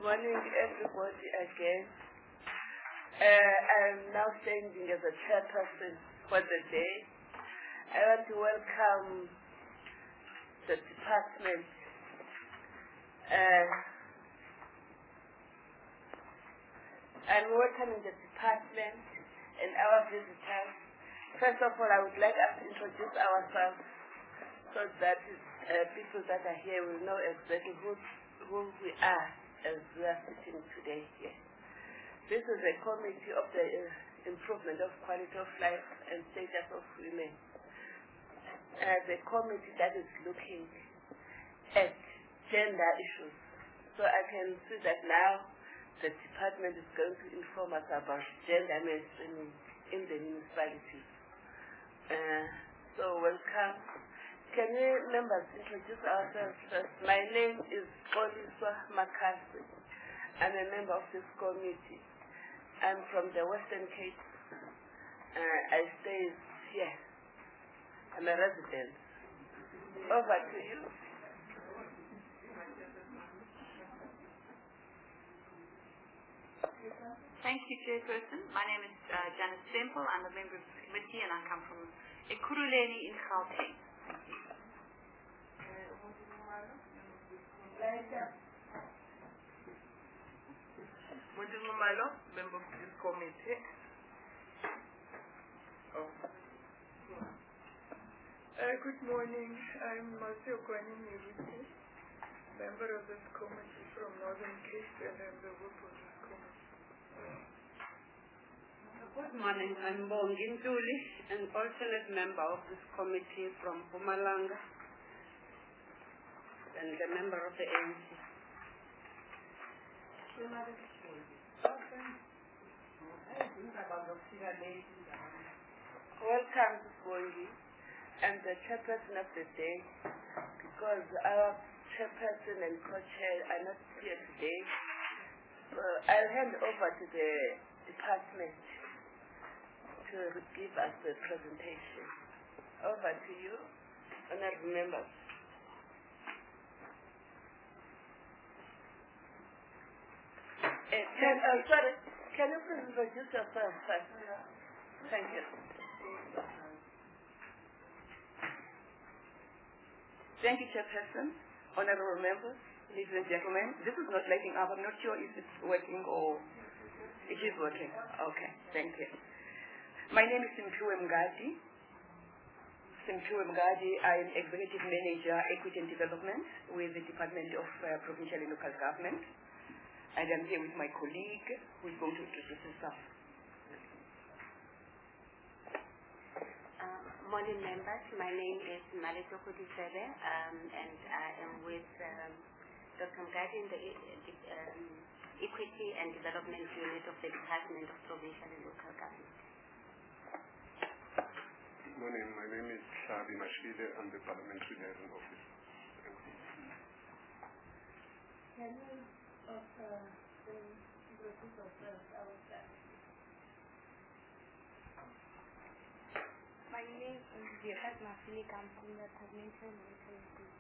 Morning, everybody again. I'm now standing as a chairperson for the day. I want to welcome the department. I'm welcoming the department and our visitors. First of all, I would like us to introduce ourselves so that people that are here will know exactly who we are as we are sitting today here. This is a committee of the improvement of quality of life and status of women. The committee that is looking at gender issues. So I can see that now the department is going to inform us about gender mainstreaming in the municipalities. So welcome. Can we members introduce ourselves first? My name is Oliswa Makasi. I'm a member of this committee. I'm from the Western Cape. I stay here. I'm a resident. Over to you. Thank you, Chairperson. My name is Janice Semple. I'm a member of the committee and I come from Ekurhuleni in Gauteng. Mudimumalo, member of this committee. Good morning. I'm Masio Kwanini Ruti, member of this committee from Northern Cape, and I'm the whip of this committee. Good morning. I'm Bongi Ntuli, an alternate member of this committee from Mpumalanga and a member of the ANC. Welcome to Bongi. I'm the chairperson of the day because our chairperson and co-chair are not here today. So I'll hand over to the department to give us the presentation. Over to you, honorable members. Sorry, can you please introduce yourself first? Thank you. Thank you, Chairperson, honorable members, ladies and gentlemen. This is not lighting up. I'm not sure if it's working or it is working. Okay, thank you. My name is Simphiwe Mngadi. Simphiwe Mngadi. I'm Executive Manager, Equity and Development with the Department of Provincial and Local Government. And I'm here with my colleague who is going to introduce himself. Morning members, my name is Maleto Kudisebe, and I am with Dr. Mngadi in the Equity and Development Unit of the Department of Provincial and Local Government. Good morning, my name is Shabi Mashide. I'm the Parliamentary Liaison Officer. Can you introduce yourself ourselves? My name is Violet Mafini. I'm from the Parliamentary Monitoring Group.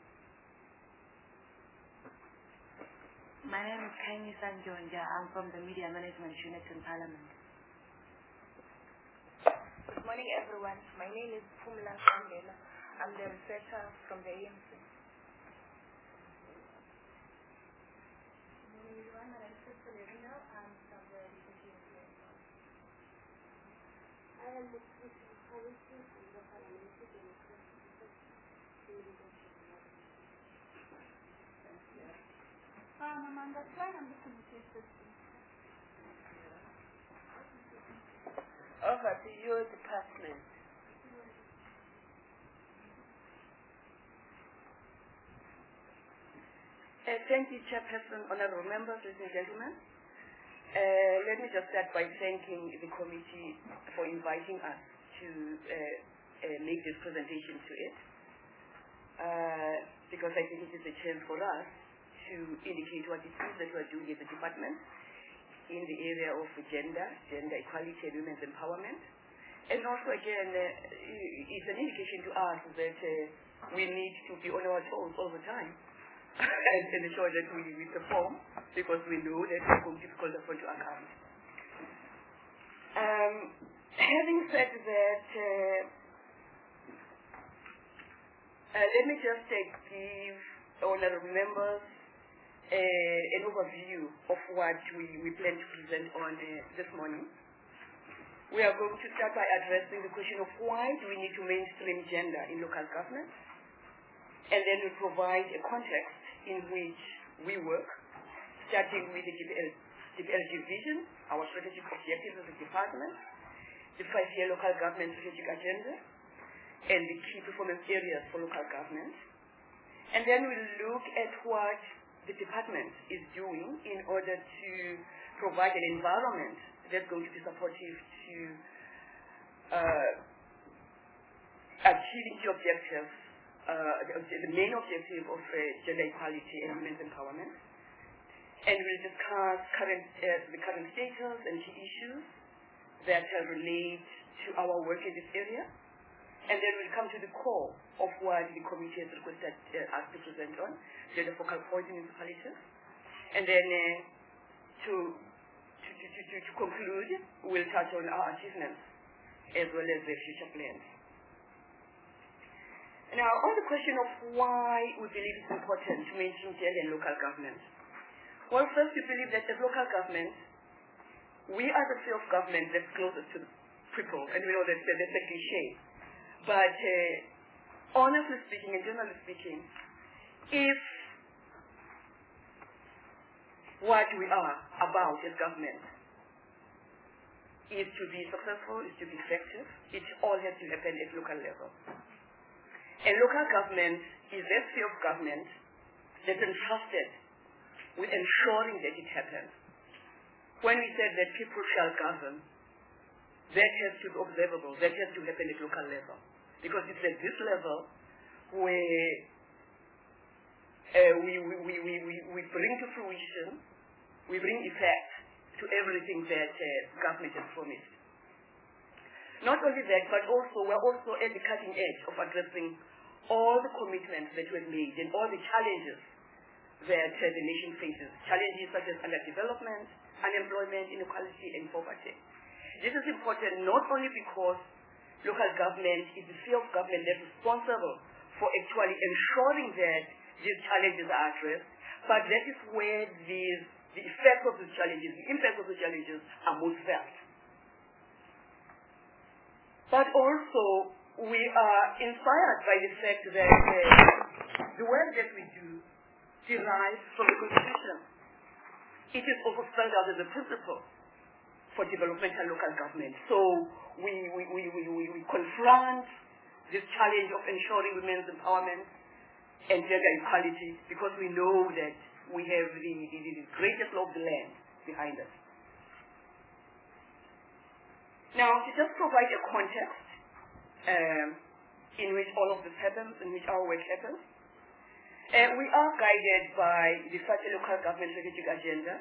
My name is Kaini Sanjonja. I'm from the Media Management Unit in Parliament. Good morning, everyone. My name is Pumla Sandela. I'm the researcher from the ANC. I am with policy in the parliamentary democracy. I'm Amanda Klein. I'm the committee assistant. Over to your department. Thank you, Chairperson, honorable members, ladies and gentlemen. Let me just start by thanking the committee for inviting us to make this presentation to it, because I think it is a chance for us to indicate what it is that we are doing as a department in the area of gender equality and women's empowerment. And also, again, it's an indication to us that we need to be on our toes all the time and ensure that we perform, because we know that we're going to call upon to account. Having said that, let me just give honorable members an overview of what we plan to present on this morning. We are going to start by addressing the question of why do we need to mainstream gender in local government, and then we provide a context in which we work, starting with the DPLG vision, our strategic objectives as a department, the 5-year local government strategic agenda, and the key performance areas for local government. And then we'll look at what the department is doing in order to provide an environment that's going to be supportive to achieving the objectives, the main objective of gender equality and women's empowerment. And we'll discuss the current status and key issues that relate to our work in this area. And then we'll come to the core of what the committee has requested us to present on, gender focal point in municipalities. And then to conclude, we'll touch on our achievements as well as the future plans. Now, on the question of why we believe it's important to mainstream gender in local government. Well, first, we believe that as local government, we are the sphere of government that's closest to the people, and we know that's a cliche. But honestly speaking and generally speaking, if what we are about as government is to be successful, is to be effective, it all has to happen at local level. And local government is that sphere of government that's entrusted with ensuring that it happens. When we said that people shall govern, that has to be observable, that has to happen at local level. Because it's at this level where we bring to fruition, we bring effect to everything that government has promised. Not only that, but also we're also at the cutting edge of addressing all the commitments that were made and all the challenges that the nation faces. Challenges such as underdevelopment, unemployment, inequality, and poverty. This is important not only because local government is the sphere of government that's responsible for actually ensuring that these challenges are addressed, but that is where the effects of these challenges, the impact of the challenges are most felt. But also, we are inspired by the fact that the work that we do derives from the Constitution. It is also spelled out as a principle for developmental local government. So we confront this challenge of ensuring women's empowerment and gender equality because we know that we have the greatest law of the land behind us. Now, to just provide a context in which all of this happens, in which our work happens, we are guided by the 5-year local government strategic agenda,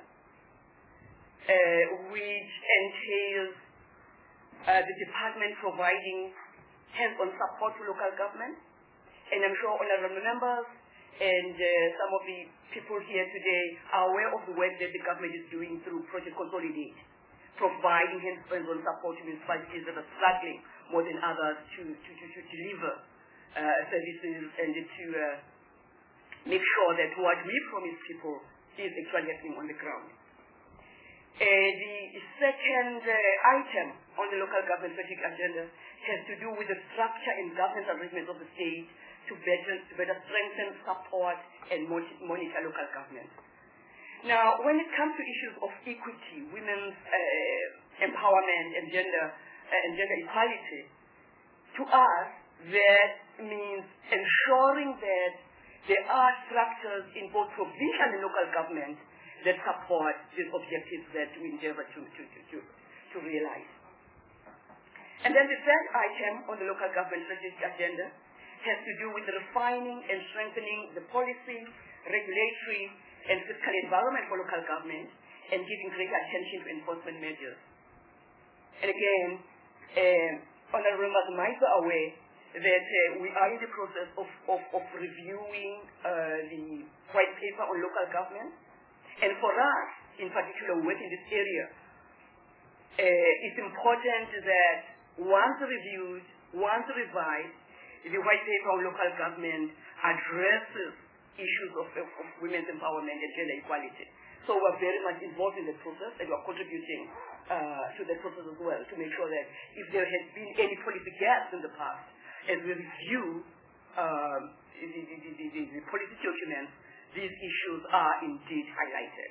which entails the department providing hands-on support to local government. And I'm sure honorable members and some of the people here today are aware of the work that the government is doing through Project Consolidate, providing hands-on support to municipalities that are struggling more than others to deliver services and to make sure that what we promise people is actually happening on the ground. The second item on the local government strategic agenda has to do with the structure and governance arrangements of the state to better strengthen, support, and monitor local government. Now, when it comes to issues of equity, women's empowerment, and gender equality, to us, that means ensuring that there are structures in both provincial and local government that support these objectives that we endeavor to realize. And then the third item on the local government strategic agenda has to do with refining and strengthening the policy, regulatory, and fiscal environment for local government and giving greater attention to enforcement measures. And again, honorable members might be aware that we are in the process of reviewing the white paper on local government. And for us, in particular, who work in this area, it's important that once reviewed, once revised, the white paper on local government addresses issues of women's empowerment and gender equality. So we're very much involved in the process, and we're contributing to the process as well to make sure that if there has been any policy gaps in the past, as we review the policy documents, these issues are indeed highlighted.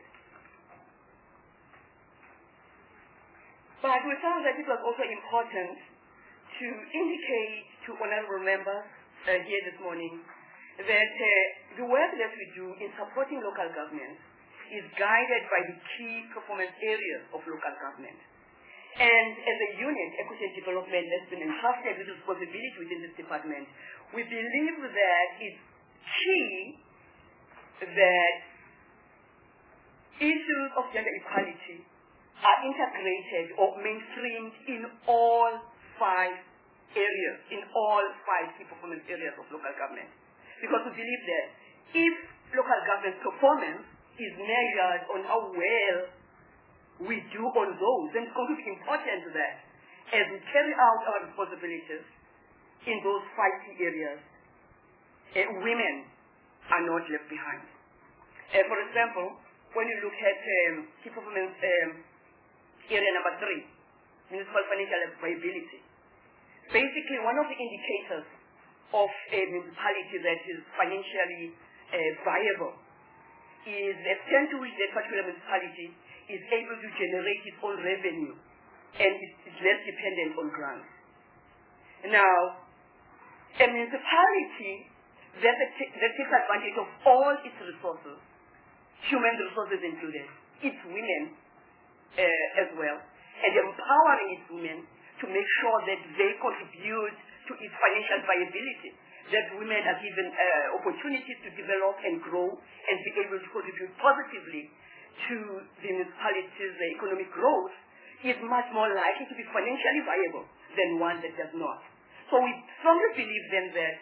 But we found that it was also important to indicate to honorable members here this morning that the work that we do in supporting local government is guided by the key performance areas of local government. And as a unit, Equity and Development has been entrusted with responsibility within this department. We believe that it's key that issues of gender equality are integrated or mainstreamed in all 5 areas, in all 5 key performance areas of local government. Because we believe that if local government performance is measured on how well we do on those, then it's going to be important that as we carry out our responsibilities in those 5 key areas, women are not left behind. For example, when you look at key performance area number 3, municipal financial viability, basically one of the indicators of a municipality that is financially viable is the extent to which that particular municipality is able to generate its own revenue and is less dependent on grants. Now, a municipality that takes advantage of all its resources, human resources included, its women as well, and empowering its women to make sure that they contribute to its financial viability, that women are given opportunities to develop and grow and be able to contribute positively to the municipality's economic growth, is much more likely to be financially viable than one that does not. So we strongly believe then that,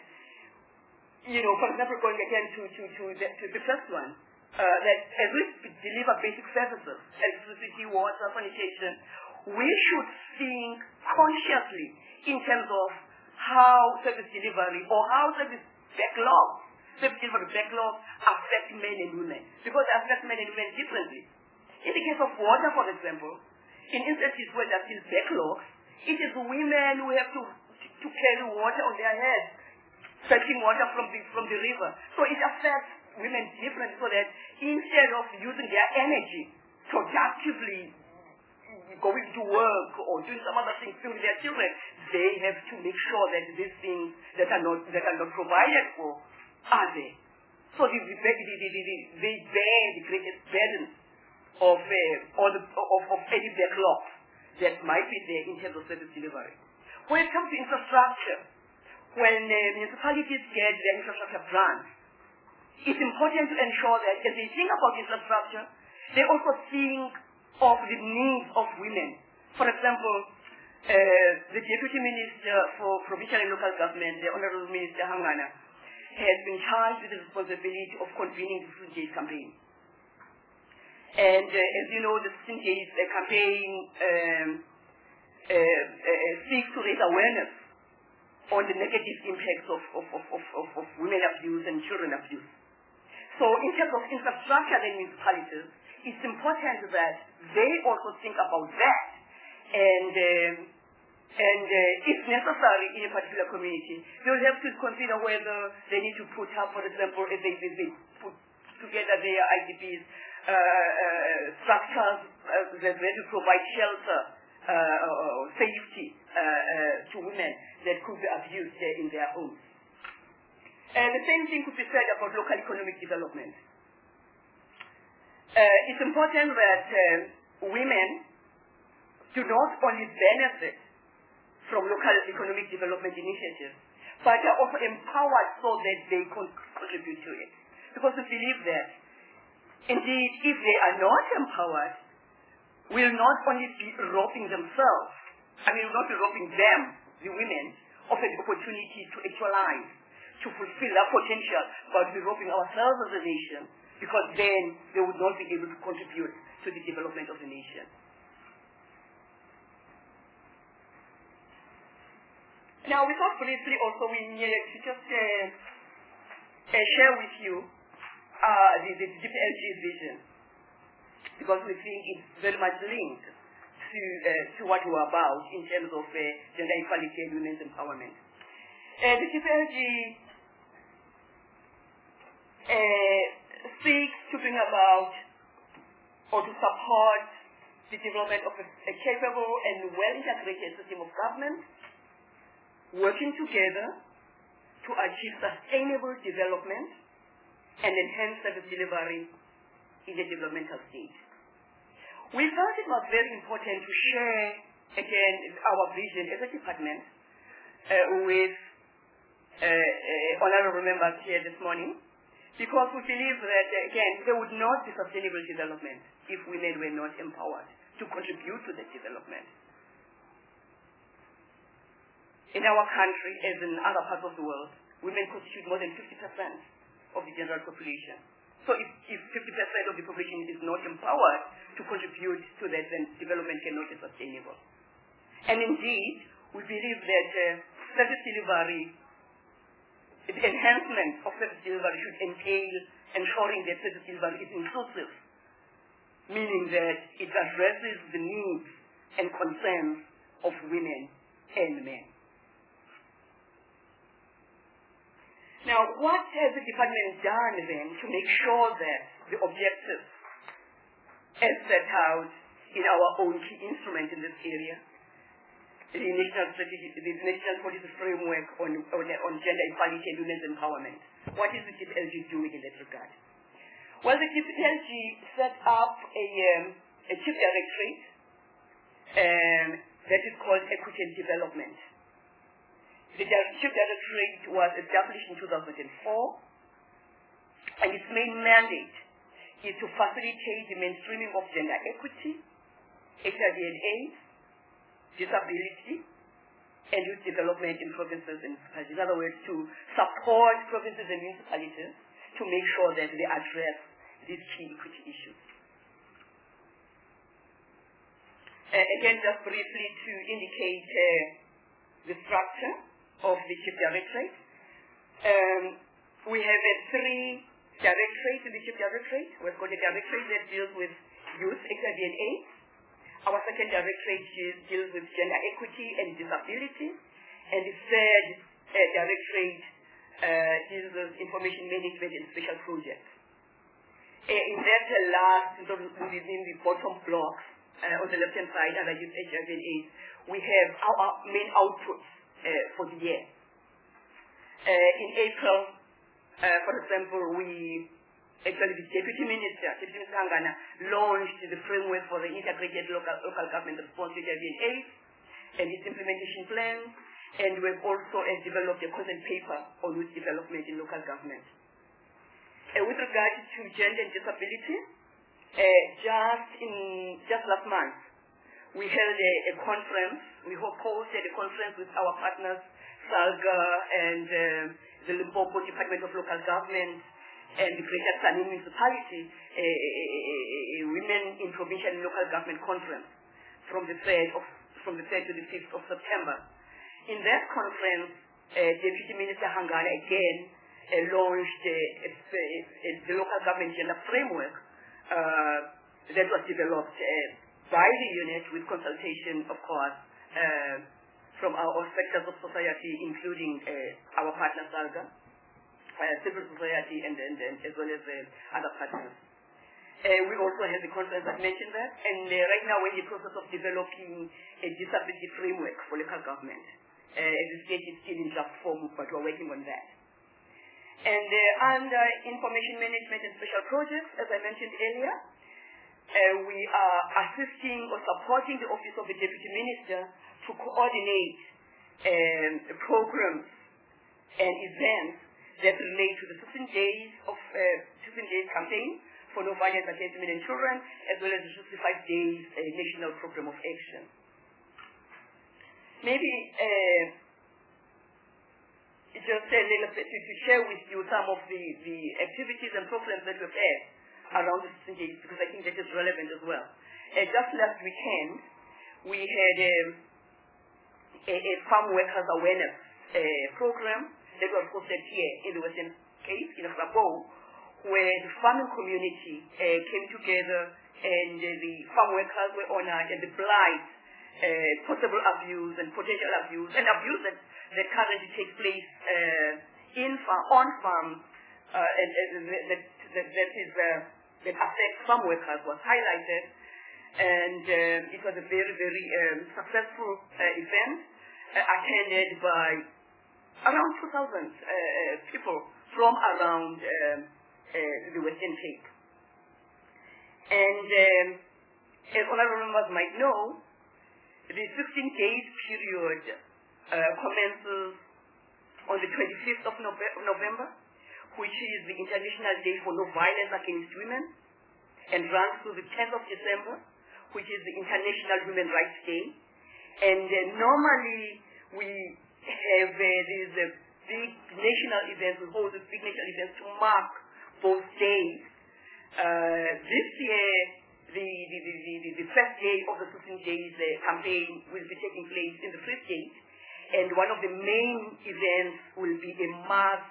for example, going again to the first one, that as we deliver basic services, electricity, water, sanitation, we should think consciously in terms of how service delivery or how service delivery backlog affect men and women, because they affect men and women differently. In the case of water, for example, in instances where there are still backlogs, it is women who have to carry water on their heads, fetching water from the river. So it affects women differently, so that instead of using their energy productively, going to work or doing some other things with their children, they have to make sure that these things that are not provided for are there. So they bear the greatest burden of any backlog that might be there in terms of service delivery. When it comes to infrastructure, when municipalities get their infrastructure grants, it's important to ensure that as they think about infrastructure, they also think of the needs of women. For example, the Deputy Minister for Provincial and Local Government, the Honorable Minister Hangana, has been charged with the responsibility of convening the 15 Days campaign. And as you know, the 15 Days campaign seeks to raise awareness on the negative impacts of women abuse and children abuse. So in terms of infrastructure in municipalities, it's important that they also think about that, and if necessary in a particular community, they'll have to consider whether they need to put up, for example, if they put together their IDPs, structures that they to provide shelter, safety to women that could be abused in their homes. And the same thing could be said about local economic development. It's important that women do not only benefit from local economic development initiatives, but are also empowered so that they contribute to it. Because we believe that, indeed, if they are not empowered, will not only be robbing themselves, will not be robbing them, the women, offer the opportunity to actualize, to fulfill that potential by developing ourselves as a nation, because then they would not be able to contribute to the development of the nation. Now, we thought briefly also we needed to just share with you the GPLG vision, because we think it's very much linked to what we're about in terms of gender equality and women's empowerment. The GPLG seeks to bring about or to support the development of a capable and well-integrated system of government, working together to achieve sustainable development and enhance service delivery in the developmental stage. We felt it was very important to share, again, our vision as a department with honorable members here this morning, because we believe that, again, there would not be sustainable development if women were not empowered to contribute to that development. In our country, as in other parts of the world, women constitute more than 50% of the general population. So if 50% of the population is not empowered to contribute to that, then development cannot be sustainable. And indeed, we believe that service delivery, the enhancement of service delivery should entail ensuring that service delivery is inclusive, meaning that it addresses the needs and concerns of women and men. Now, what has the department done then to make sure that the objectives as set out in our own key instrument in this area, the National Policy Framework on Gender Equality and Women's Empowerment? What is the GPLG doing in that regard? Well, the GPLG set up a chief directorate that is called Equity and Development. The chief directorate was established in 2004, and its main mandate is to facilitate the mainstreaming of gender equity, HIV and AIDS, disability, and youth development in provinces and municipalities. In other words, to support provinces and municipalities to make sure that they address these key equity issues. Again, just briefly to indicate the structure of the chief directorate. We have three directorates in the chief directorate. We've got a directorate that deals with youth, HIV and AIDS. Our second directorate deals with gender equity and disability. And the third directorate deals with information management and special projects. In that last, within the bottom block, on the left-hand side, under youth, HIV and AIDS, we have our main outputs for the year. In April, for example, the Deputy Minister Hangana, launched the framework for the integrated local government response to HIV and AIDS and its implementation plan, and we've also developed a content paper on youth development in local government. With regard to gender and disability, just last month, we held a conference. We hosted a conference with our partners, SALGA and the Limpopo Department of Local Government and the Greater Tzaneen Municipality, a Women in Provincial and Local Government Conference from the 3rd to the 5th of September. In that conference, Deputy Minister Hangana again launched the local government gender framework that was developed by the unit with consultation, of course, from our sectors of society, including our partner SALGA, civil society, and as well as other partners. We also have the conference that mentioned that, and right now we're in the process of developing a disability framework for local government. At this stage, it's still in draft form, but we're working on that. And under information management and special projects, as I mentioned earlier, we are assisting or supporting the Office of the Deputy Minister to coordinate programs and events that relate to the 15 days campaign for no violence against women and children, as well as the 65 days national program of action. Maybe just a little bit to share with you some of the activities and programs that we've had around the City, because I think that is relevant as well. Just last weekend, we had a farm workers awareness program that was hosted here in the Western Cape, in Grabo, where the farming community came together and the farm workers were honored, and the blight, possible abuse and potential abuse, and abuse that currently takes place on farm, that affects farm workers was highlighted, and it was a very, very successful event attended by around 2,000 people from around the Western Cape. And as honorable members might know, the 16-day period commences on the 25th of November, which is the International Day for No Violence Against Women, and runs to the 10th of December, which is the International Human Rights Day. And normally we have these big national events, we hold these big national events to mark both days. This year, the first day of the 15 days campaign will be taking place in the Free State, and one of the main events will be a mass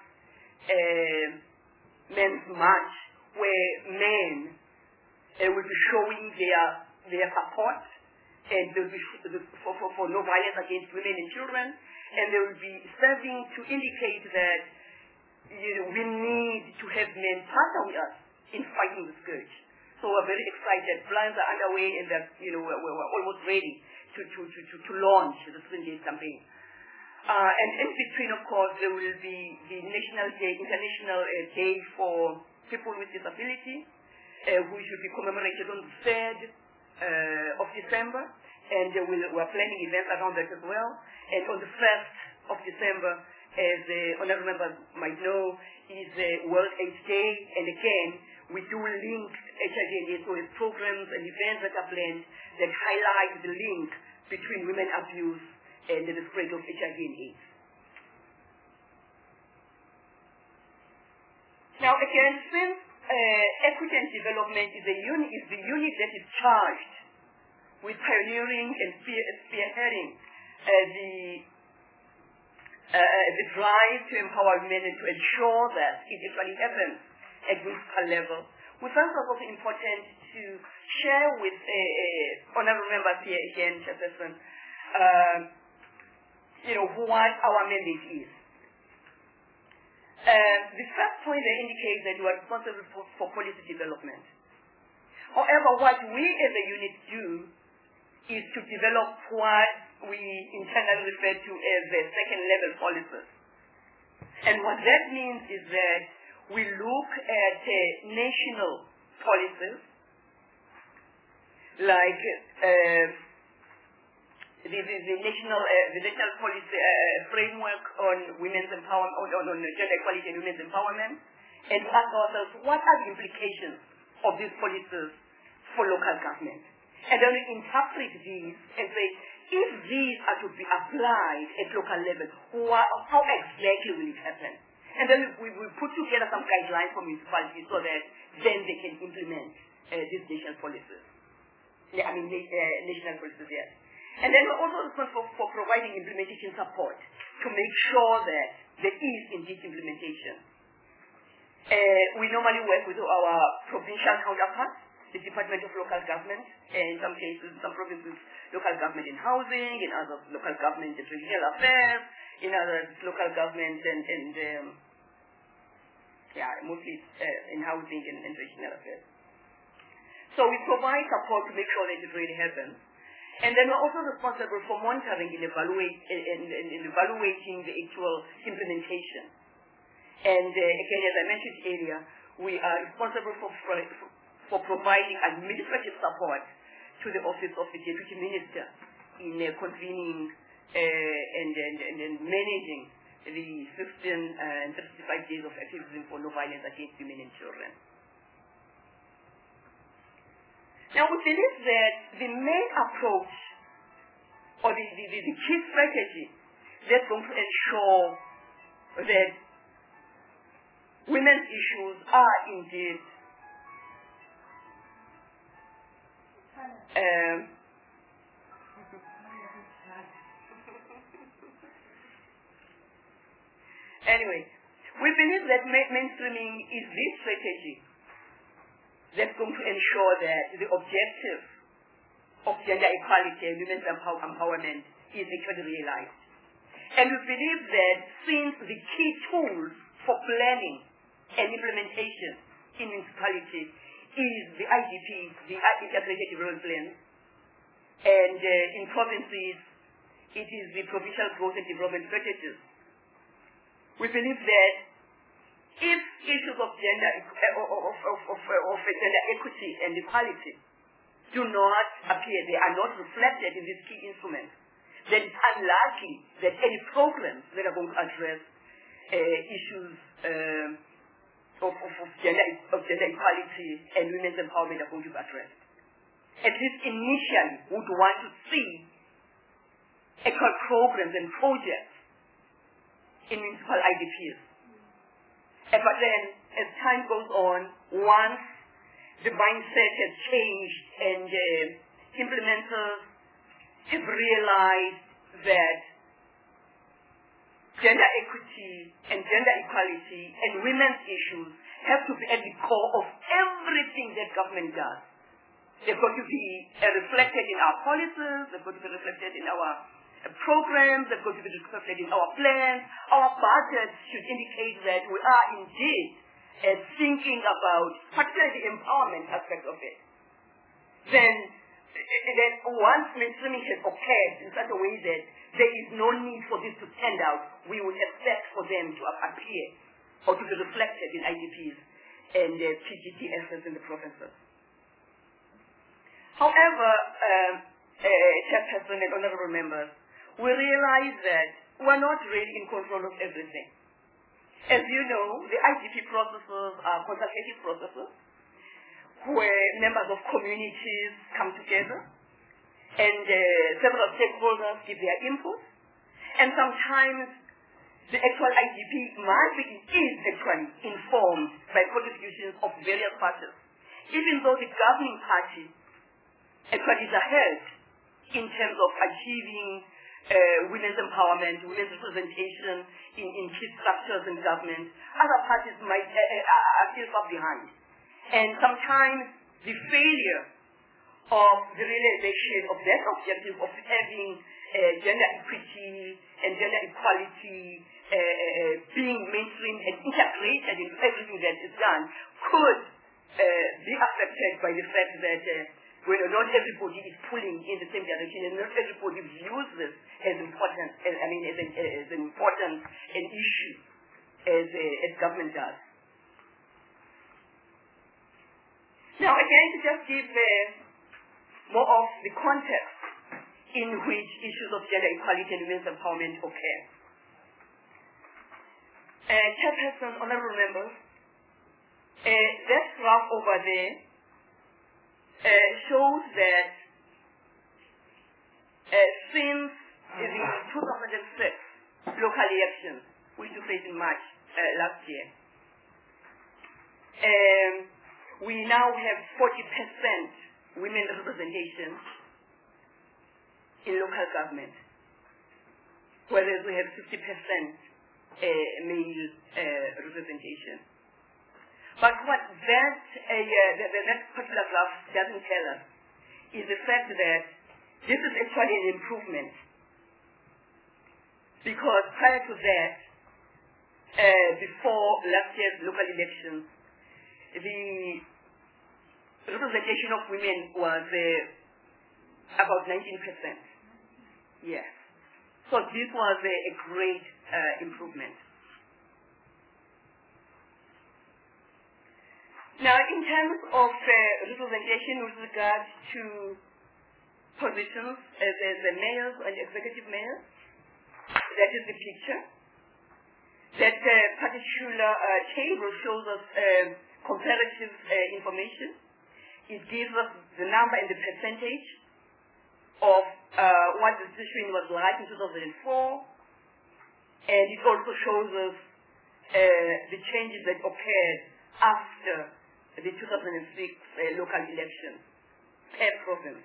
men's march, where men will be showing their support, and they will be for no violence against women and children, and they will be serving to indicate that we need to have men partner with us in fighting the scourge. So we're very excited. Plans are underway, and that we're almost ready to launch the 15 days campaign. And in between, of course, there will be the International Day for People with Disability, which will be commemorated on the 3rd of December, and we're planning events around that as well. And on the 1st of December, as honorable members might know, is World AIDS Day, and again, we do link HIV and AIDS with programs and events that are planned that highlight the link between women abuse and the spread of HIV and AIDS. Now again, since equity and development is the unit that is charged with pioneering and spearheading the drive to empower women and to ensure that it actually happens at municipal level, we felt it was also important to share with honorable members here again, Chairperson, what our mandate is. The first point they indicate that we are responsible for policy development. However, what we as a unit do is to develop what we internally refer to as the second-level policies. And what that means is that we look at national policies like the national policy framework on women's empowerment, on gender equality and women's empowerment, and ask ourselves, what are the implications of these policies for local government? And then we interpret these and say, if these are to be applied at local level, how exactly will it happen? And then we put together some guidelines for municipalities so that then they can implement these national policies. National policies, yes. And then we're also responsible for providing implementation support to make sure that there is indeed implementation. We normally work with our provincial counterparts, the Department of Local Government, and in some cases, some provinces, local government in housing, in others, local government in regional affairs, in others, local government and mostly in housing and regional affairs. So we provide support to make sure that it really happens. And then we're also responsible for monitoring and evaluating the actual implementation. And again, as I mentioned earlier, we are responsible for providing administrative support to the Office of the Deputy Minister in convening and managing the 15 and 35 days of activism for no violence against women and children. Now, we believe that the main approach or the key strategy that's going to ensure that women's issues are indeed anyway, we believe that mainstreaming is the strategy that's going to ensure that the objective of gender equality and women's empowerment is actually realized. And we believe that since the key tools for planning and implementation in municipality is the IDPs, the Integrated Development Plans, and in provinces it is the Provincial Growth and Development Strategies. We believe that if issues of gender gender equity and equality do not appear, they are not reflected in these key instruments, then it's unlikely that any programs that are going to address issues of gender equality and women's empowerment are going to be addressed. At least initially, we would want to see actual programs and projects in municipal IDPs. But then, as time goes on, once the mindset has changed and implementers have realized that gender equity and gender equality and women's issues have to be at the core of everything that government does. They've got to be reflected in our policies, they've got to be reflected in our programs, they've got to be reflected in our plans. Our budgets should indicate that we are indeed thinking about particularly the empowerment aspect of it. Then once mainstreaming has occurred in such a way that there is no need for this to stand out, we would expect for them to appear or to be reflected in IDPs and PGTSs in the provinces. However, Chairperson and honorable members, we realize that we're not really in control of everything. As you know, the IDP processes are consultative processes where members of communities come together and several stakeholders give their input, and sometimes the actual IDP is actually informed by contributions of various parties, even though the governing party actually is ahead in terms of achieving women's empowerment, women's representation in key structures in government. Other parties are still far behind. And sometimes the failure of the realization of that objective of having gender equity and gender equality being mainstream and integrated in everything that is done could be affected by the fact that not everybody is pulling in the same direction, and not everybody views this as important, as an important issue as government does. Now, again, to just give more of the context in which issues of gender equality and women's empowerment occur. Chairperson, honorable members, that graph over there shows that since the 2006 local elections, which took place in March last year, we now have 40% women representation in local government, whereas we have 50% male representation. But what that particular graph doesn't tell us is the fact that this is actually an improvement, because prior to that, before last year's local elections, the representation of women was about 19%. Yes. So this was a great improvement. Now, in terms of representation with regard to positions as the mayors and executive mayors, that is the picture. That particular table shows us comparative information. It gives us the number and the percentage of what the situation was like in 2004, and it also shows us the changes that occurred after the 2006 local elections per province.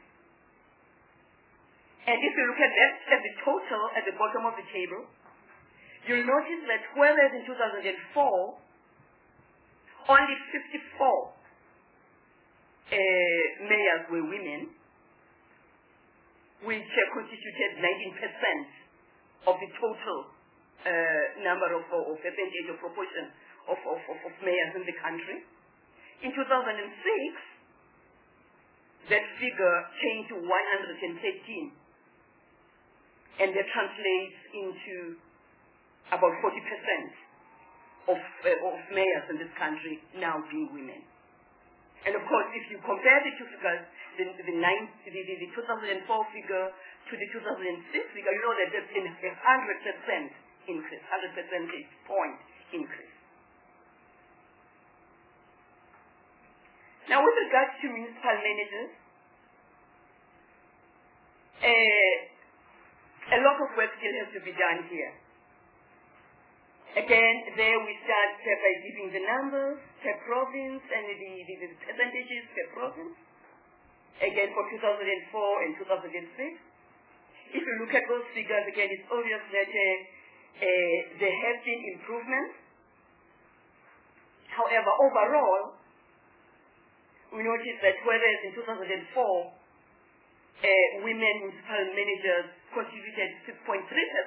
And if you look at that at the total at the bottom of the table, you'll notice that whereas in 2004, only 54 mayors were women, which constituted 19% of the total number of or percentage or proportion of mayors in the country. In 2006, that figure changed to 113, and that translates into about 40% of mayors in this country now being women. And of course, if you compare the two figures, the 2004 figure to the 2006 figure, you know that there's been a 100% increase, 100 percentage point increase. Now, with regards to municipal managers, a lot of work still has to be done here. Again, there we start by giving the numbers per province and the percentages per province. Again, for 2004 and 2006. If you look at those figures, again, it's obvious that there have been improvements. However, overall, we notice that whereas in 2004, women municipal managers contributed 6.3%,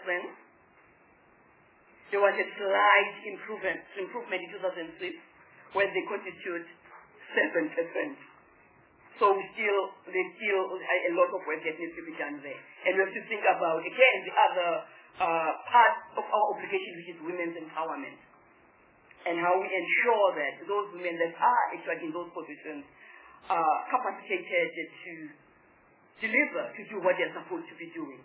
there was a slight improvement in 2006 when they constitute 7%. So there's still a lot of work that needs to be done there. And we have to think about, again, the other part of our obligation, which is women's empowerment, and how we ensure that those women that are actually in those positions are capacitated to deliver, to do what they're supposed to be doing.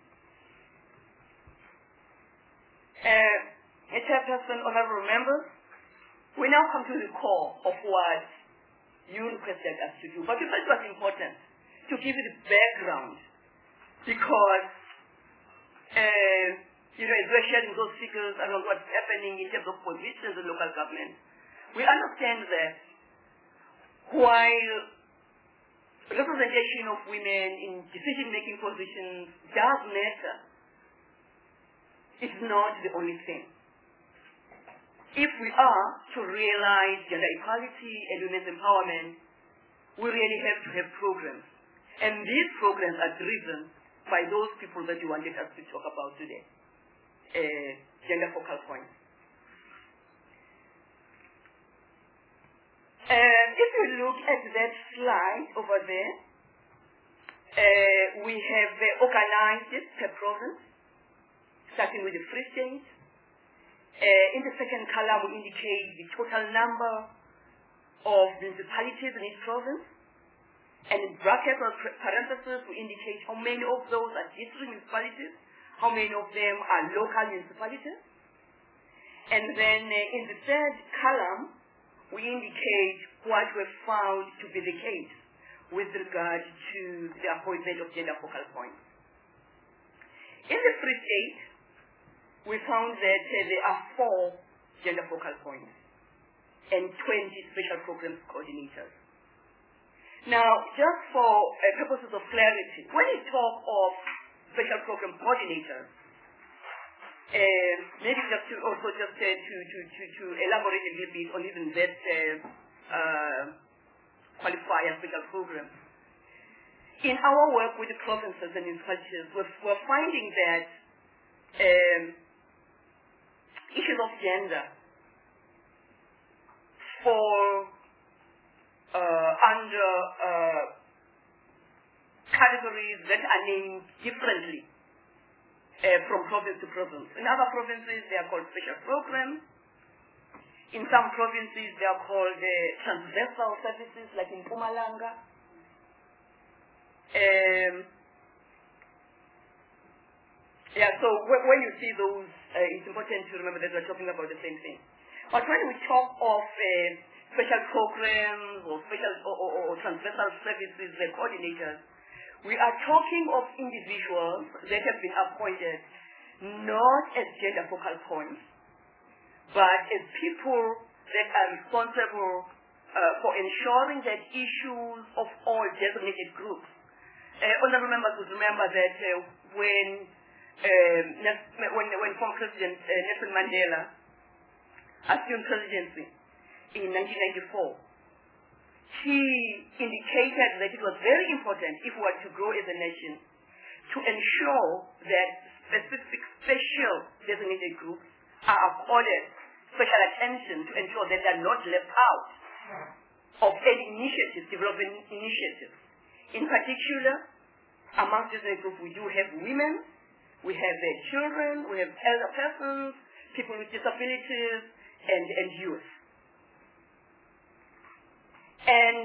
Chairperson, honorable members, we now come to the core of what you requested us to do. But it was important to give you the background because, as we're sharing those figures around what's happening in terms of positions in local government, we understand that while representation of women in decision-making positions does matter, it's not the only thing. If we are to realize gender equality and women's empowerment, we really have to have programs. And these programs are driven by those people that you wanted us to talk about today, gender focal points. If you look at that slide over there, we have organized it per province, starting with the Free State. In the second column, we indicate the total number of municipalities in each province. And in brackets or parentheses, we indicate how many of those are district municipalities, how many of them are local municipalities. And then in the third column, we indicate what we found to be the case with regard to the appointment of gender focal points. In the Free State, we found that there are 4 gender focal points and 20 special programs coordinators. Now, just for purposes of clarity, when we talk of special program coordinators, maybe just to elaborate a little bit on even that qualifier special program. In our work with the provinces and municipalities, we're finding that issues of gender fall under categories that are named differently from province to province. In other provinces, they are called special programs. In some provinces, they are called transversal services, like in Mpumalanga. So when you see those, it's important to remember that we're talking about the same thing. But when we talk of special programs or special or transversal services, the coordinators, we are talking of individuals that have been appointed not as gender focal points, but as people that are responsible for ensuring that issues of all designated groups. Honorable members would remember that when former President Nelson Mandela assumed presidency in 1994, he indicated that it was very important, if we were to grow as a nation, to ensure that specific special designated groups are accorded special attention to ensure that they are not left out of any initiatives, development initiatives. In particular, amongst designated groups, we do have women, we have children, we have elder persons, people with disabilities, and youth. And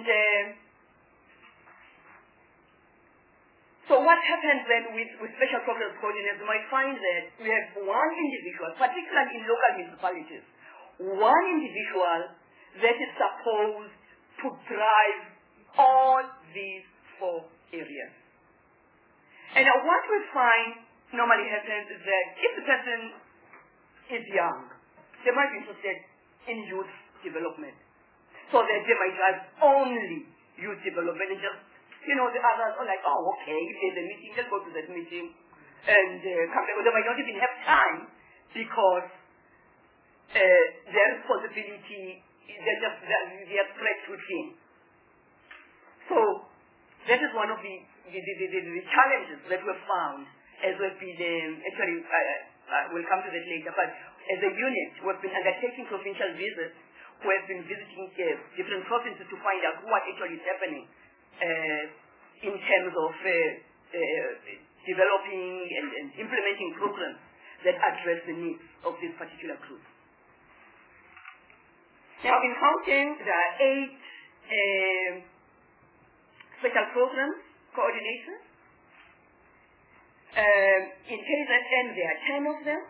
so what happens then with special programs coordinators, you might find that we have one individual, particularly in local municipalities, one individual that is supposed to drive all these four areas. And what we find normally happens is that if the person is young, they might be interested in youth development. So that they might drive only youth development and just, the others are like, oh, okay, if there's a meeting, just go to that meeting and come back. They might not even have time because their responsibility, they are spread too thin. So that is one of the challenges that we've found as we've been, we'll come to that later, but as a unit, we've been undertaking provincial visits. We have been visiting different provinces to find out what actually is happening in terms of developing and implementing programs that address the needs of this particular group. Now, in Gauteng, there are 8 special programs coordinators. In KZN, there are 10 of them.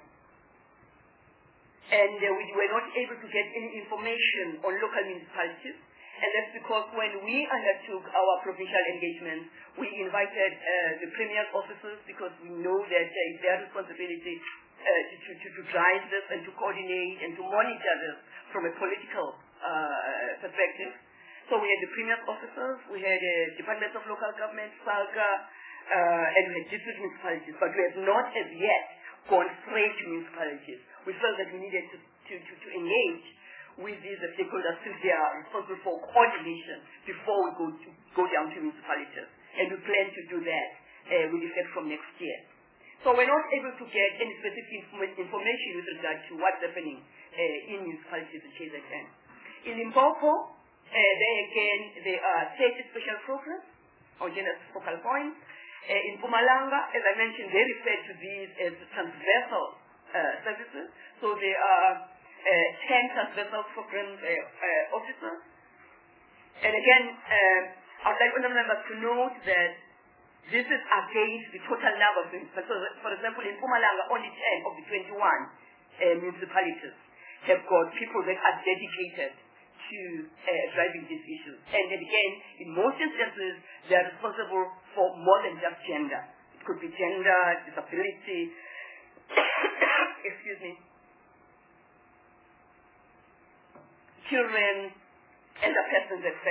And we were not able to get any information on local municipalities. And that's because when we undertook our provincial engagement, we invited the Premier's officers because we know that it's their responsibility to drive this and to coordinate and to monitor this from a political perspective. So we had the Premier's officers, we had Department of Local Government, SALGA, and we had district municipalities, but we have not as yet gone straight to municipalities. We felt that we needed to engage with these stakeholders since they are responsible for coordination before we go down to municipalities. And we plan to do that with effect from next year. So we're not able to get any specific information with regard to what's happening in municipalities in KZN. In Limpopo, there are 30 special programs or gender focal points. In Mpumalanga, as I mentioned, they refer to these as transversal services. So there are 10 transversal program officers. And again, I would like honourable members to note that this is against the total number of municipalities. So, for example, in Mpumalanga, only 10 of the 21 municipalities have got people that are dedicated to driving these issues. And again, in most instances, they are responsible for more than just gender. It could be gender, disability, excuse me, children, elder persons, etc.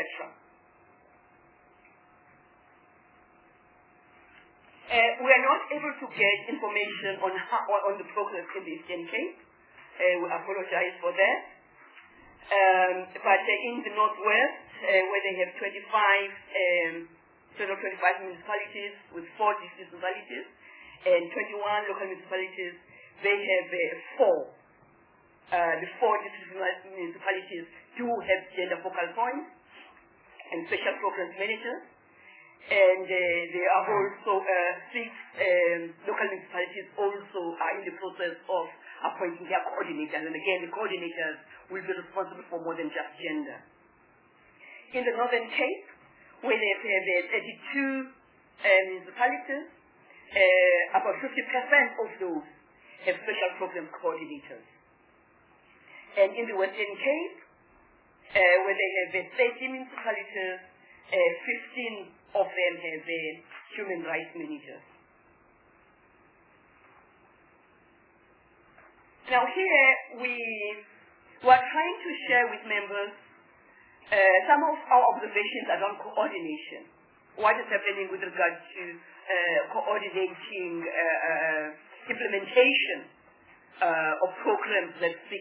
We are not able to get information on the progress in the Eastern Cape. We apologize for that. But in the Northwest, where they have 25 municipalities with 4 district municipalities and 21 local municipalities, they have 4. The 4 district municipalities do have gender focal points and special programs managers. And there are also 6 local municipalities also are in the process of appointing their coordinators. And again, the coordinators will be responsible for more than just gender. In the Northern Cape, where they have 32 municipalities, about 50% of those have special program coordinators. And in the Western Cape, where they have 30 municipalities, 15 of them have human rights managers. Now here we were trying to share with members some of our observations around coordination. What is happening with regard to coordinating implementation of programs that seek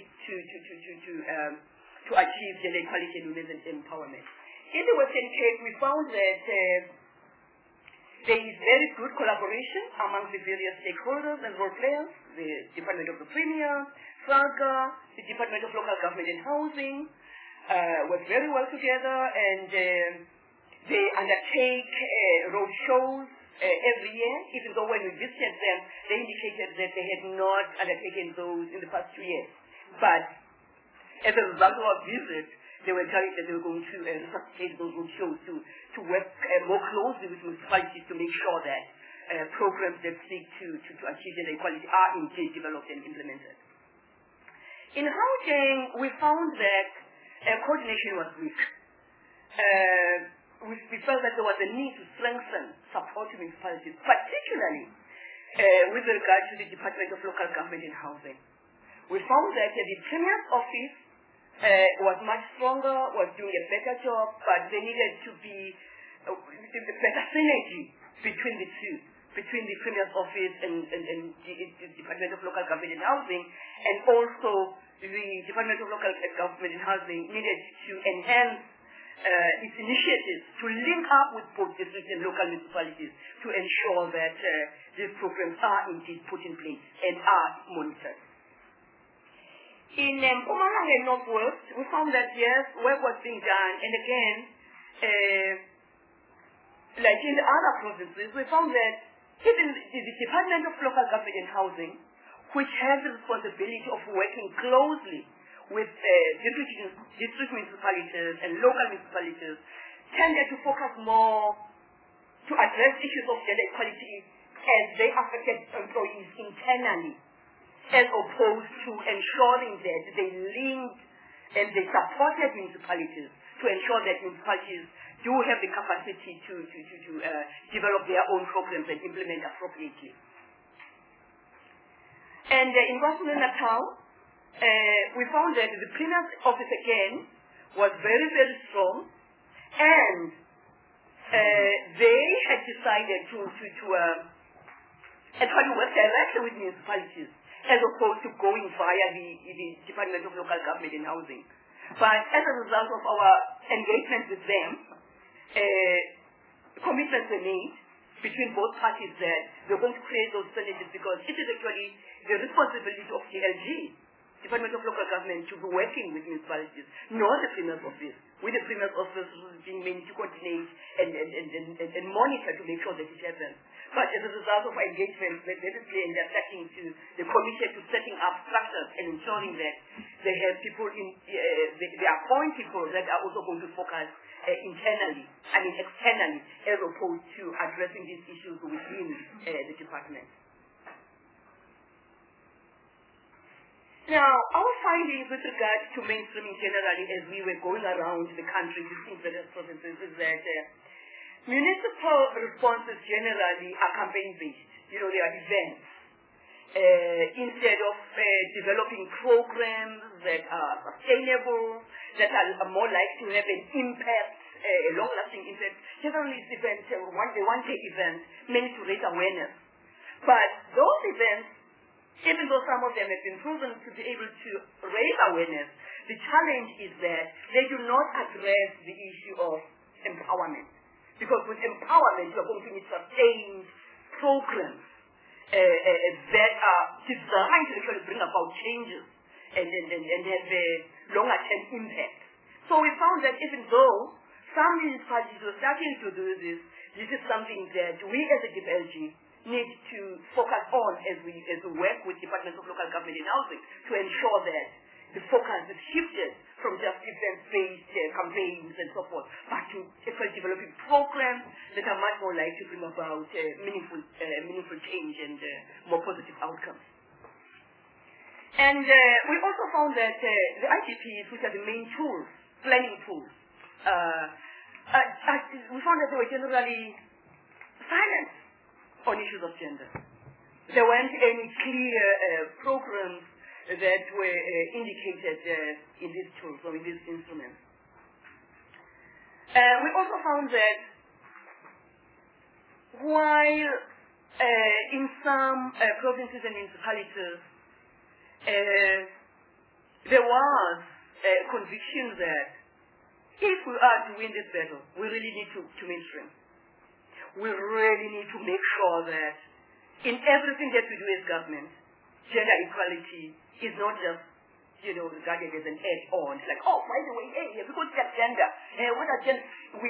to achieve gender equality and women's empowerment. In the Western Cape, we found that there is very good collaboration among the various stakeholders and role players, the Department of the Premier, SAGA, the Department of Local Government and Housing, work very well together, and they undertake road shows every year, even though when we visited them, they indicated that they had not undertaken those in the past 2 years. But as a result of our visit, they were encouraged that they were going to resuscitate those road shows to work more closely with municipalities to make sure that programs that seek to achieve gender equality are indeed developed and implemented. In Gauteng, we found that coordination was weak. We felt that there was a need to strengthen support to municipalities, particularly with regard to the Department of Local Government and Housing. We found that the Premier's office was much stronger, was doing a better job, but there needed to be a better synergy between the two, between the Premier's office and the Department of Local Government and Housing, and also the Department of Local Government and Housing needed to enhance its initiatives to link up with both district and local municipalities to ensure that these programs are indeed put in place and are monitored. In Mpumalanga and Northwest, we found that yes, work was being done, and again, like in the other provinces, we found that even the Department of Local Government and Housing, which has the responsibility of working closely with district municipalities and local municipalities, tended to focus more to address issues of gender equality as they affected employees internally, as opposed to ensuring that they linked and they supported municipalities to ensure that municipalities do have the capacity to develop their own programs and implement appropriately. And in KwaZulu-Natal, we found that the Premier's office again was very, very strong, and they had decided to actually work directly with municipalities as opposed to going via the Department of Local Government and Housing. But as a result of our engagement with them, commitments were made between both parties that we're going to create those synergies, because it is actually the responsibility of DLG, Department of Local Government, to be working with municipalities, not the Premier's office. With the Premier's office being meant to coordinate and monitor to make sure that it happens. But as a result of our engagement, they're attaching to the commission to setting up structures and ensuring that they have people they appoint people that are also going to focus externally, as opposed to addressing these issues within the department. Now, our findings with regard to mainstreaming generally as we were going around the country visiting various provinces is that municipal responses generally are campaign-based. They are events. Instead of developing programs that are sustainable, that are more likely to have an impact, a long-lasting impact, generally it's events, they one-day events meant to raise awareness. But those events, even though some of them have been proven to be able to raise awareness, the challenge is that they do not address the issue of empowerment. Because with empowerment, you are going to need sustained programs that are designed to actually bring about changes and have a longer-term impact. So we found that even though some municipalities were starting to do this, this is something that we as a DLG need to focus on as we work with Department of Local Government and Housing to ensure that the focus is shifted from just event-based campaigns and so forth, but to actually developing programs that are much more likely to bring about meaningful change and more positive outcomes. And we also found that the IGPs, which are the main tools, planning tools, we found that they were generally silent on issues of gender. There weren't any clear programs that were indicated in these tools or in these instruments. We also found that while in some provinces and municipalities there was a conviction that if we are to win this battle, we really need to mainstream. We really need to make sure that in everything that we do as government, gender equality is not just, regarded as an add-on. It's like, oh, by the way, hey, we got that gender. What are gender?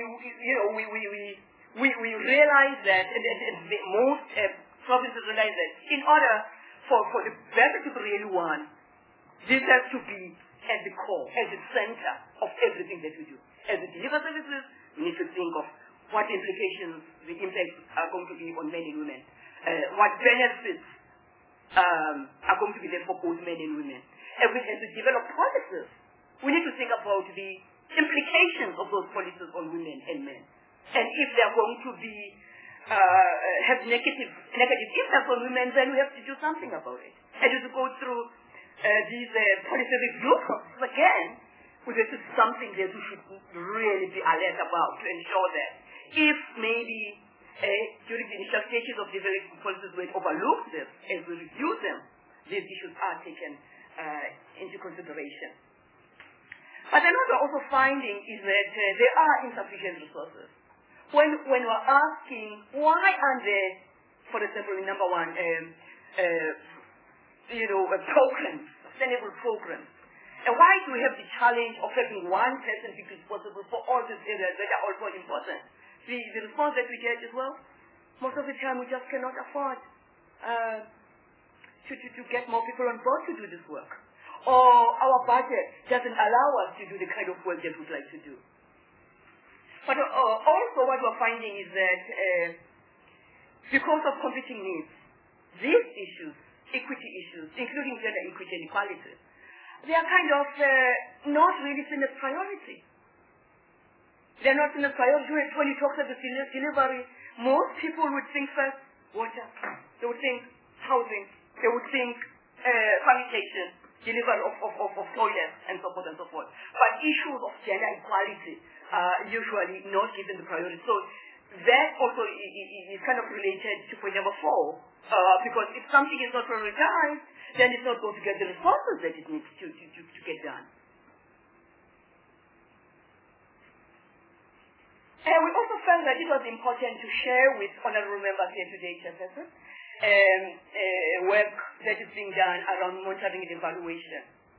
We realize that, and most provinces realize that in order for the battle to be really won, this has to be at the core, at the center of everything that we do. As we deliver services, we need to think of what implications, the impacts are going to be on men and women. What benefits are going to be there for both men and women. And as we develop policies, we need to think about the implications of those policies on women and men. And if they are going to be have negative impacts on women, then we have to do something about it. And as we go through these policy review processes again, this is something that we should really be alert about to ensure that if maybe during the initial stages of developing policies we overlook this, as we review them, these issues are taken into consideration. But another also finding is that there are insufficient resources. When we're asking why aren't there, for example, in number one, programs, sustainable programs, and why do we have the challenge of having one person be responsible for all these areas that are also important? The response that we get is, well, most of the time we just cannot afford to get more people on board to do this work. Or our budget doesn't allow us to do the kind of work that we'd like to do. But also what we're finding is that because of competing needs, these issues, equity issues, including gender equity and equality, they are kind of not really seen as priority. They're not seen as priority. When you talk about the delivery, most people would think first water, they would think housing, they would think sanitation, delivery of toilets, and so forth and so forth. But issues of gender equality are usually not given the priority. So that also is kind of related to point number 4, because if something is not prioritized, then it's not going to get the resources that it needs to get done. And we also felt that it was important to share with honorable members here today, Chairperson, work that is being done around monitoring and evaluation.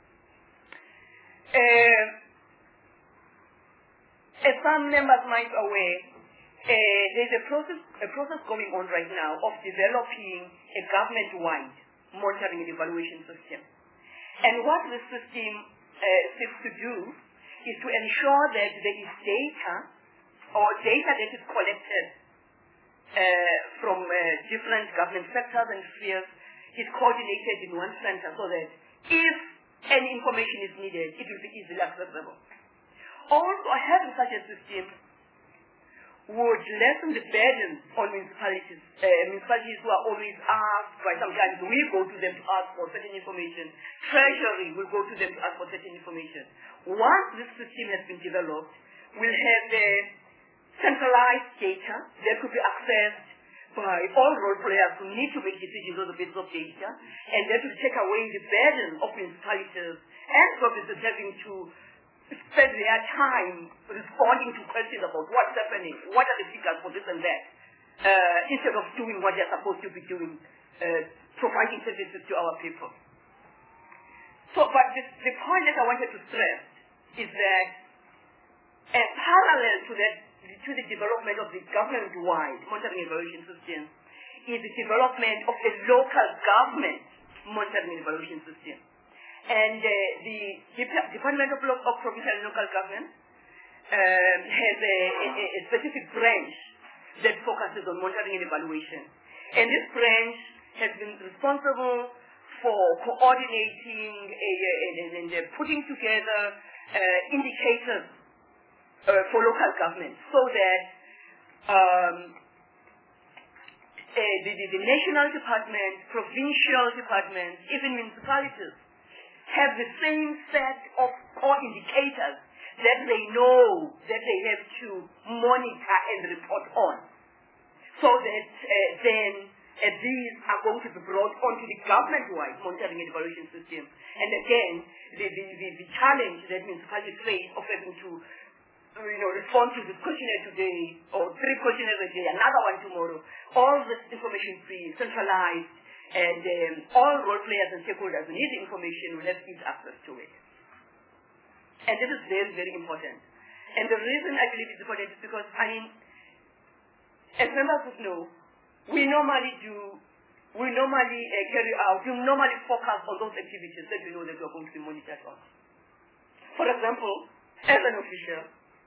As some members might be aware, there's a process going on right now of developing a government-wide monitoring and evaluation system. And what this system seeks to do is to ensure that there is data that is collected from different government sectors and spheres is coordinated in one center so that if any information is needed, it will be easily accessible. Also, having such a system would lessen the burden on municipalities. Municipalities who are always asked, by sometimes we go to them to ask for certain information. Treasury will go to them to ask for certain information. Once this system has been developed, we'll have the centralized data that could be accessed by all role players who need to make decisions on the basis of data, and that will take away the burden of municipalities and provinces having to spend their time responding to questions about what's happening, what are the figures for this and that, instead of doing what they're supposed to be doing, providing services to our people. So, but the point that I wanted to stress is that parallel to the development of the government-wide monitoring and evaluation system is the development of a local government monitoring and evaluation system. And the Department of Provincial and Local Government has a specific branch that focuses on monitoring and evaluation. And this branch has been responsible for coordinating and putting together indicators for local government so that the national department, provincial departments, even municipalities have the same set of core indicators that they know that they have to monitor and report on, so that then these are going to be brought onto the government-wide monitoring and evaluation system. And again, the challenge that municipalities face of having to respond to this questionnaire today, or 3 questionnaires a day, another one tomorrow, all this information be centralized, and all role players and stakeholders who need the information will have easy access to it. And this is very, very important. And the reason I believe it's important is because, as members would know, we normally focus on those activities that we know that we are going to be monitored on. For example, as an official,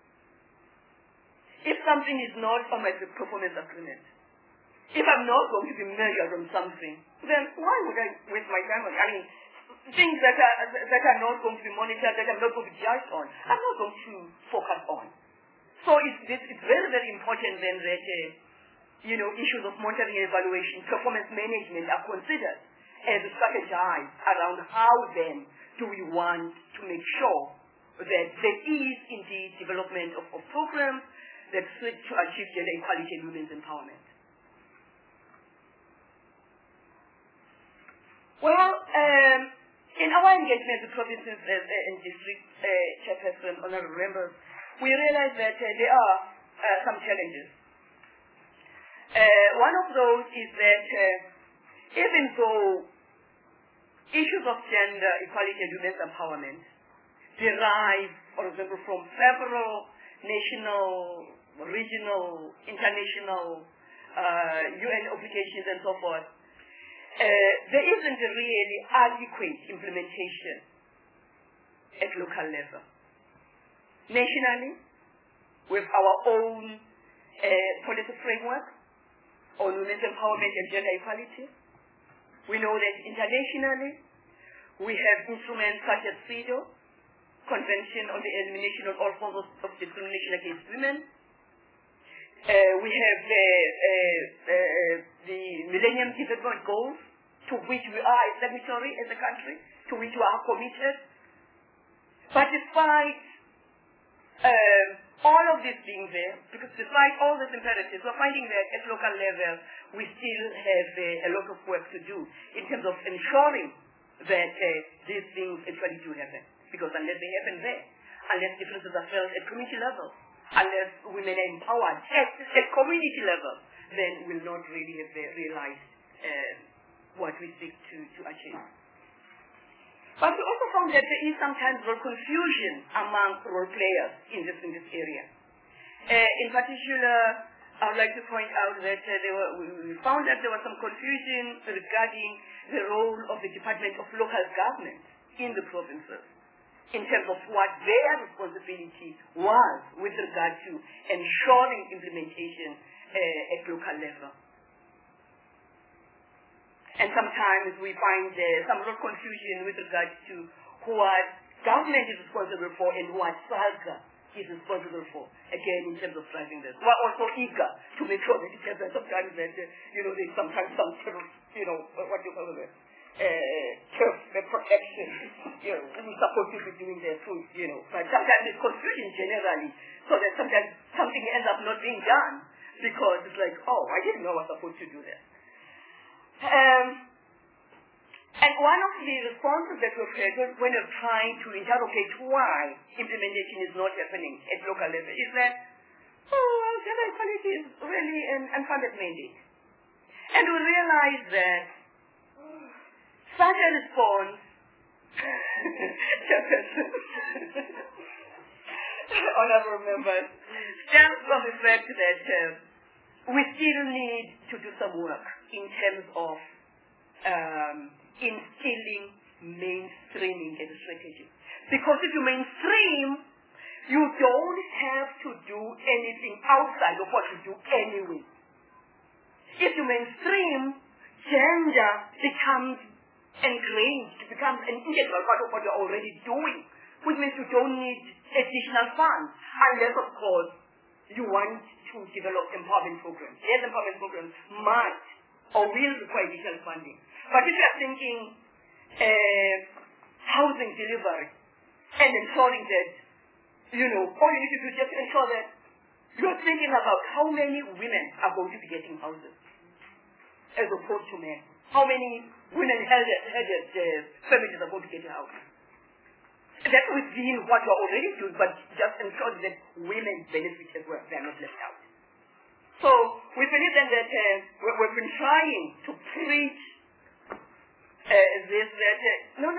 if something is not on my performance agreement, if I'm not going to be measured on something, then why would I waste my time on it? Things that are not going to be monitored, that I'm not going to be judged on, I'm not going to focus on. So it's very, very important then that issues of monitoring and evaluation, performance management are considered as strategized around how then do we want to make sure that there is indeed development of programs that seek to achieve gender equality and women's empowerment. Well, in our engagement with provinces and district chairperson, honorable members, we realize that there are some challenges. One of those is that even though issues of gender equality and women's empowerment derive, for example, from several national, regional, international, UN obligations and so forth, there isn't a really adequate implementation at local level. Nationally, with our own policy framework on women's empowerment and gender equality. We know that internationally, we have instruments such as CEDAW, Convention on the Elimination of All Forms of Discrimination Against Women. We have the Millennium Development Goals, to which we are signatory as a country, to which we are committed. But despite all of this being there, because despite all these imperatives, we're finding that at local level, we still have a lot of work to do in terms of ensuring that these things actually do happen. Because unless they happen there, unless differences are felt at community level, unless women are empowered at community level, then we'll not really have realized what we seek to achieve. But we also found that there is sometimes real confusion among role players in this area. In particular, I would like to point out that we found that there was some confusion regarding the role of the Department of Local Government in the provinces in terms of what their responsibility was with regard to ensuring implementation at local level. And sometimes we find some real confusion with regard to what government is responsible for and what SALGA is responsible for, again, in terms of driving this. We're also eager to make sure that it happens sometimes that, there's sometimes some sort of, what do you call it, protection, we're supposed to be doing that too, but sometimes there's confusion generally, so that sometimes something ends up not being done, because it's like, oh, I didn't know I was supposed to do that. And one of the responses that we've had when we're trying to interrogate why implementation is not happening at local level is that, gender equality is really an unfunded mandate. And we realize that such a response, honorable members, stems from the fact that we still need to do some work in terms of instilling mainstreaming as a strategy. Because if you mainstream, you don't have to do anything outside of what you do anyway. If you mainstream, gender becomes ingrained, it becomes an integral part of what you're already doing, which means you don't need additional funds, unless, of course, you want to develop empowerment programs. Yes, empowerment programs might or will require additional funding. But if you're thinking, housing delivery and ensuring that, all you need to do is just ensure that you're thinking about how many women are going to be getting houses as opposed to men. How many women-headed families are going to get a house. That within what you're already doing, but just ensure that women benefit as well. They're not left out. So we believe then that we've been trying to preach no.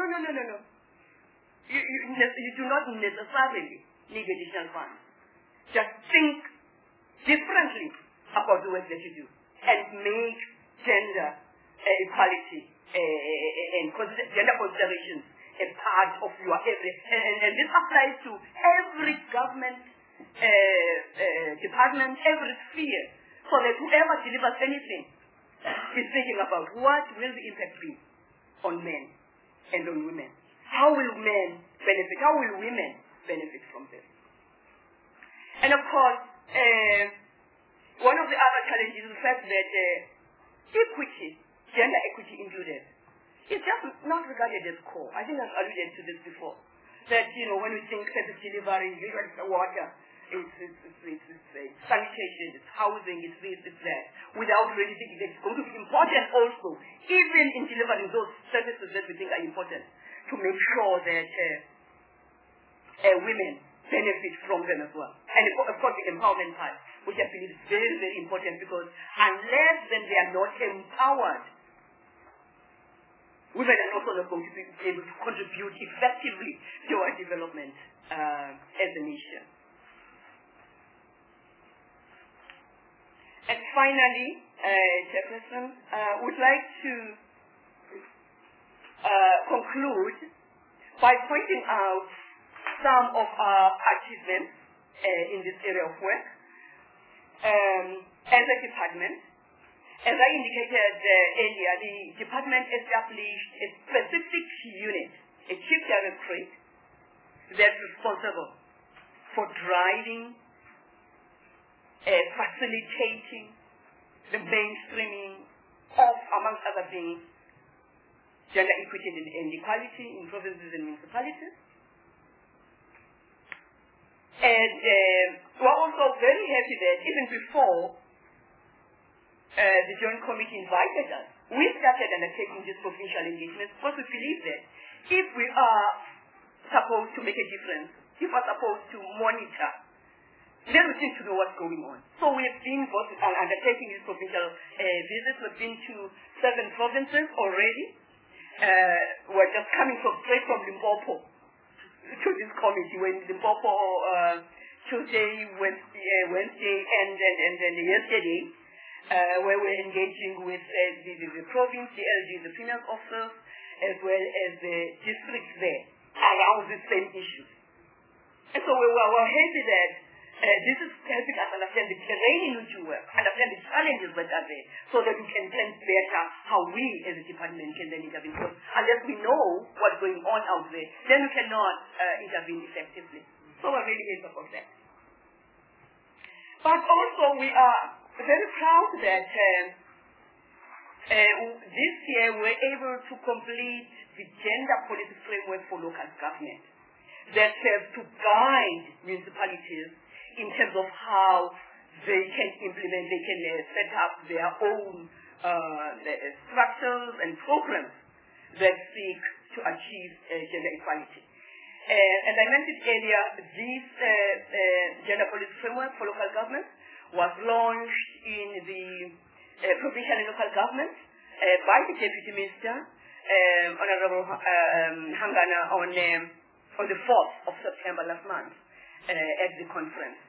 You do not necessarily need additional funds. Just think differently about the work that you do and make gender equality and gender considerations a part of your every. And this applies to every government department, every sphere, so that whoever delivers anything is thinking about what will the impact be on men and on women. How will men benefit? How will women benefit from this? And of course, one of the other challenges is the fact that equity, gender equity included, is just not regarded as core. I think I've alluded to this before. That, when we think service delivery, usually it's water, it's sanitation, it's housing, it's this, it's that, without really thinking that it's going to be important also, even in delivering those services that we think are important, to make sure that women benefit from them as well. And of course the empowerment part, which I believe is very, very important, because unless then they are not empowered, women are also not going to be able to contribute effectively to our development as a nation. And finally, Chairperson, would like to conclude by pointing out some of our achievements in this area of work. As a department, as I indicated earlier, the department established a specific unit, a chief directorate, that's responsible for driving, facilitating the mainstreaming of, amongst other things, gender equity and equality in provinces and municipalities. And we're also very happy that even before the Joint Committee invited us, we started undertaking this provincial engagement because we believe that if we are supposed to make a difference, if we're supposed to monitor, then we need to know what's going on. So we have been undertaking these provincial visits. We've been to 7 provinces already. We're just coming straight from Limpopo to this committee. When Limpopo Tuesday, Wednesday, and yesterday, where we're engaging with the province, the LG, the finance officers, as well as the districts there around the same issues. And so we're happy that this is helping us understand the terrain in which we work, understand the challenges that are there, so that we can plan better how we as a department can then intervene. Because unless we know what's going on out there, then we cannot intervene effectively. So we're really happy about that. But also we are very proud that this year we're able to complete the gender policy framework for local government that serves to guide municipalities in terms of how they can implement, they can set up their own structures and programs that seek to achieve gender equality. As I mentioned earlier, this gender policy framework for local government was launched in the provincial and local government by the Deputy Minister, Honorable Hangana, on the 4th of September last month at the conference.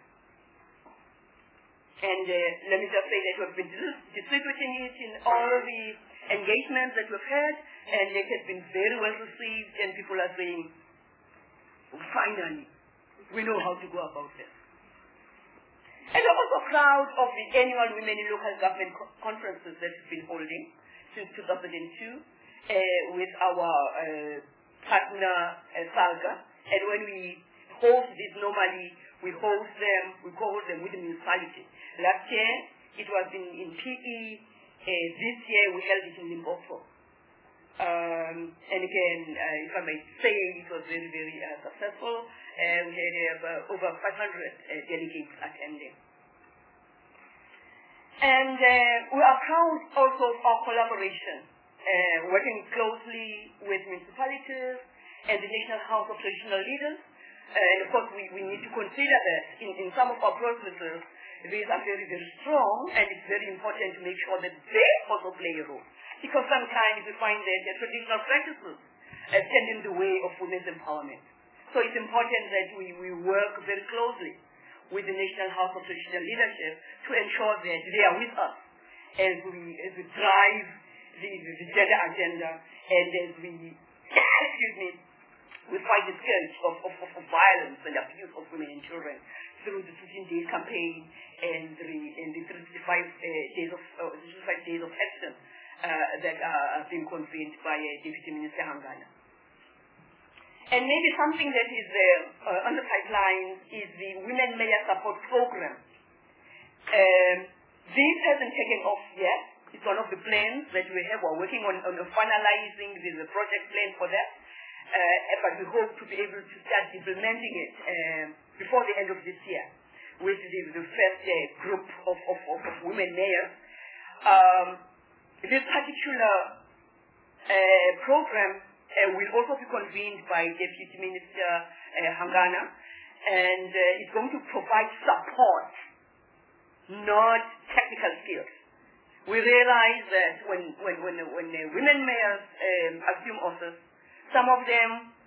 And let me just say that we've been distributing it in all the engagements that we've had, and it has been very well received, and people are saying, finally, we know how to go about this. And we're also proud of the annual Women in Local Government conferences that we've been holding since 2002 with our partner SALGA. And when we host these, normally we host them with the municipality. Last year it was in PE. This year we held it in Limpopo. And again, if I may say, it was very, very successful. We had over 500 delegates attending. And we are proud also of our collaboration, working closely with municipalities and the National House of Traditional Leaders. And of course, we need to consider that in some of our processes, these are very, very strong, and it's very important to make sure that they also play a role. Because sometimes we find that the traditional practices stand in the way of women's empowerment. So it's important that we work very closely with the National House of Traditional Leadership to ensure that they are with us as we drive the gender agenda and as we, excuse me, we fight the scourge of violence and abuse of women and children through the 15-day campaign and the 35 days of action that are being convened by Deputy Minister Hangana. And maybe something that is on the pipeline is the Women Mayor Support Program. This hasn't taken off yet. It's one of the plans that we have. We're working on finalizing the project plan for that. But we hope to be able to start implementing it before the end of this year with the first group of women mayors. This particular program will also be convened by Deputy Minister Hangana, and it's going to provide support, not technical skills. We realize that when women mayors assume office, some of them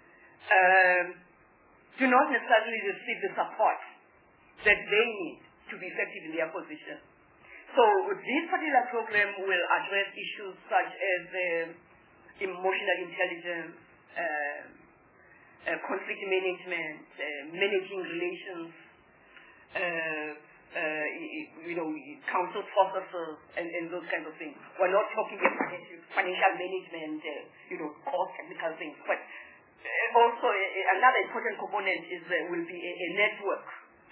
do not necessarily receive the support that they need to be effective in their position. So this particular program will address issues such as emotional intelligence, conflict management, managing relations, council processes, and those kinds of things. We're not talking about financial management, cost technical things, but also another important component will be a network,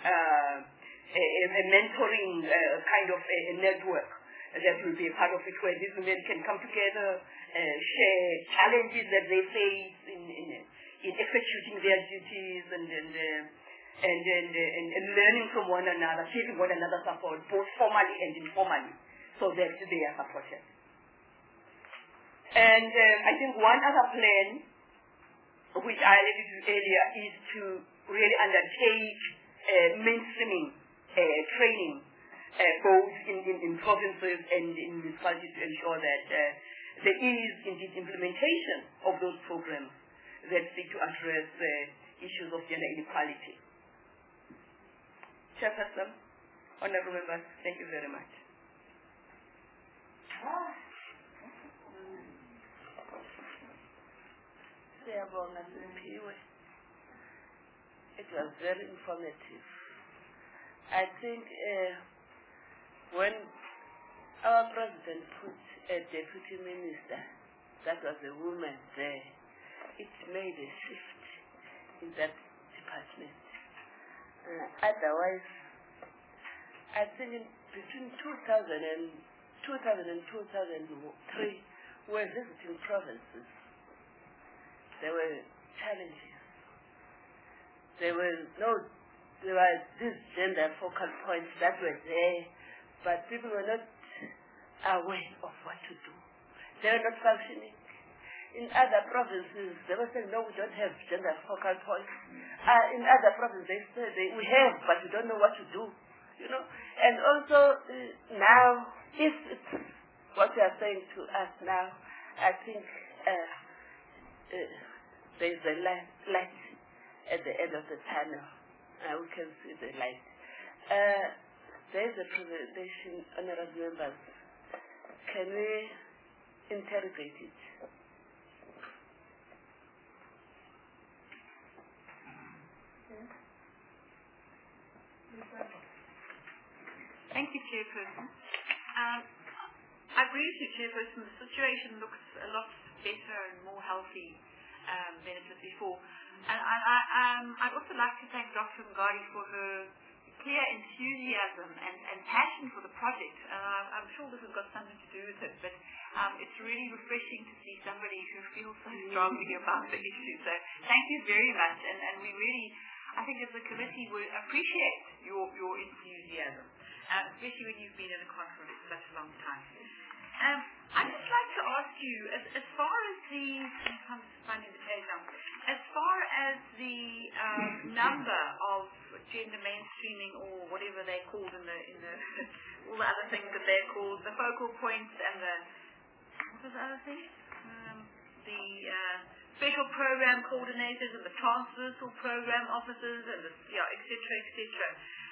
a mentoring kind of a network that will be a part of it, where these women can come together, share challenges that they face in executing their duties, and learning from one another, giving one another support, both formally and informally, so that they are supported. And I think one other plan, which I alluded to earlier, is to really undertake mainstreaming training, both in provinces and in municipalities, to ensure that there is indeed implementation of those programs that seek to address issues of gender inequality. Chairperson, honorable members, thank you very much. It was very informative. I think when our president put a deputy minister, that was a woman there, it made a shift in that department. Otherwise, I think between 2000 and 2003, we were visiting provinces. There were challenges. There were these gender focal points that were there, but people were not aware of what to do. They were not functioning. In other provinces, they were saying, no, we don't have gender focal points. In other provinces, they said, we have, but we don't know what to do. And also, now, if it's what you are saying to us now, I think there's a light at the end of the tunnel. We can see the light. There's a presentation, honorable members. Can we interrogate it? Thank you, Chairperson. I agree with you, Chairperson. The situation looks a lot better and more healthy than it was before. And I'd also like to thank Dr. Mngadi for her clear enthusiasm and passion for the project. I'm sure this has got something to do with it, but it's really refreshing to see somebody who feels so strongly about the issue. So thank you very much, and we really, I think as a committee, we appreciate your enthusiasm, especially when you've been in a conference for such a long time. I'd just like to ask you, as far as the, I'm finding the page now, as far as the number of gender mainstreaming or whatever they're called in the all the other things that they're called, the focal points and the, what was the other thing? The special program coordinators and the transversal program officers and the, et cetera,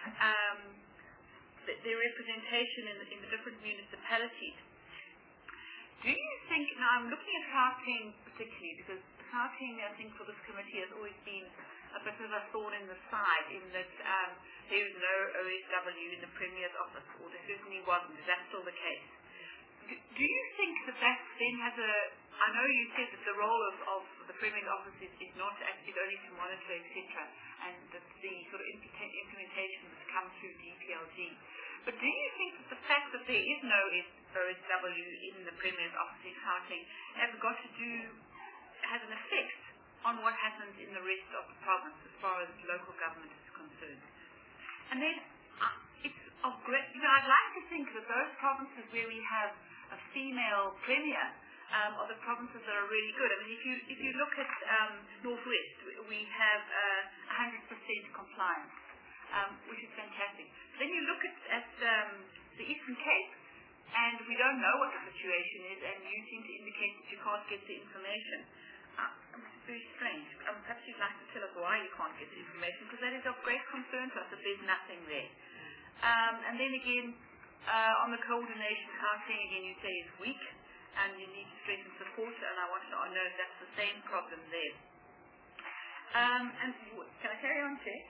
their representation in the different municipalities. Do you think, now I'm looking at Gauteng particularly, because Gauteng, I think, for this committee has always been a bit of a thorn in the side, in that there is no OSW in the Premier's office, or there certainly wasn't. Is that still the case? Do you think that then has a, I know you said that the role of the Premier's office is not actually only to monitor, etc., and that the sort of implementation has come through DPLG. But do you think that the fact that there is no OSW in the Premier's office in Gauteng has an effect on what happens in the rest of the province as far as local government is concerned? And then it's of great, I'd like to think that those provinces where we have a female Premier are the provinces that are really good. I mean, if you look at Northwest, we have 100% compliance, which is fantastic. Then you look at the Eastern Cape, and we don't know what the situation is, and you seem to indicate that you can't get the information. It's very strange. Perhaps you'd like to tell us why you can't get the information, because that is of great concern to us that there's nothing there. And then again, on the coordination, Gauteng again you say is weak, and you need strength and support, and I want to know if that's the same problem there. And can I carry on, Chair?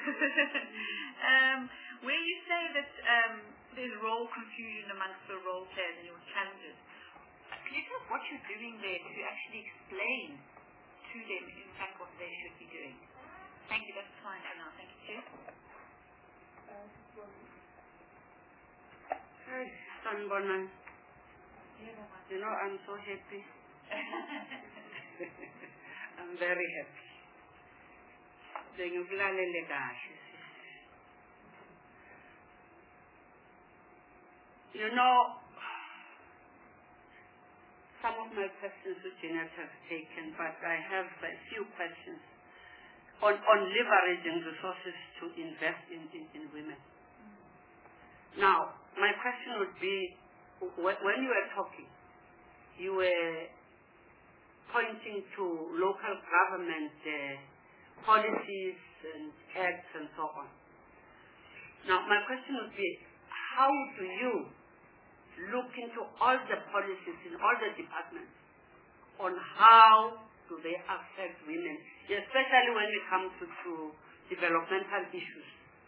Where you say that there's role confusion amongst the role players and your challenges, can you tell us what you're doing there to actually explain to them, in fact, what they should be doing? Thank you, that's fine for now. Thank you, Chair. Hi, Sanbona. You know, I'm so happy. I'm very happy. You know, some of my questions which Jeanette has taken, but I have a few questions on leveraging resources to invest in women. Now, my question would be, when you were talking, you were pointing to local government policies and acts and so on. Now, my question would be, how do you look into all the policies in all the departments on how do they affect women, especially when it comes to developmental issues,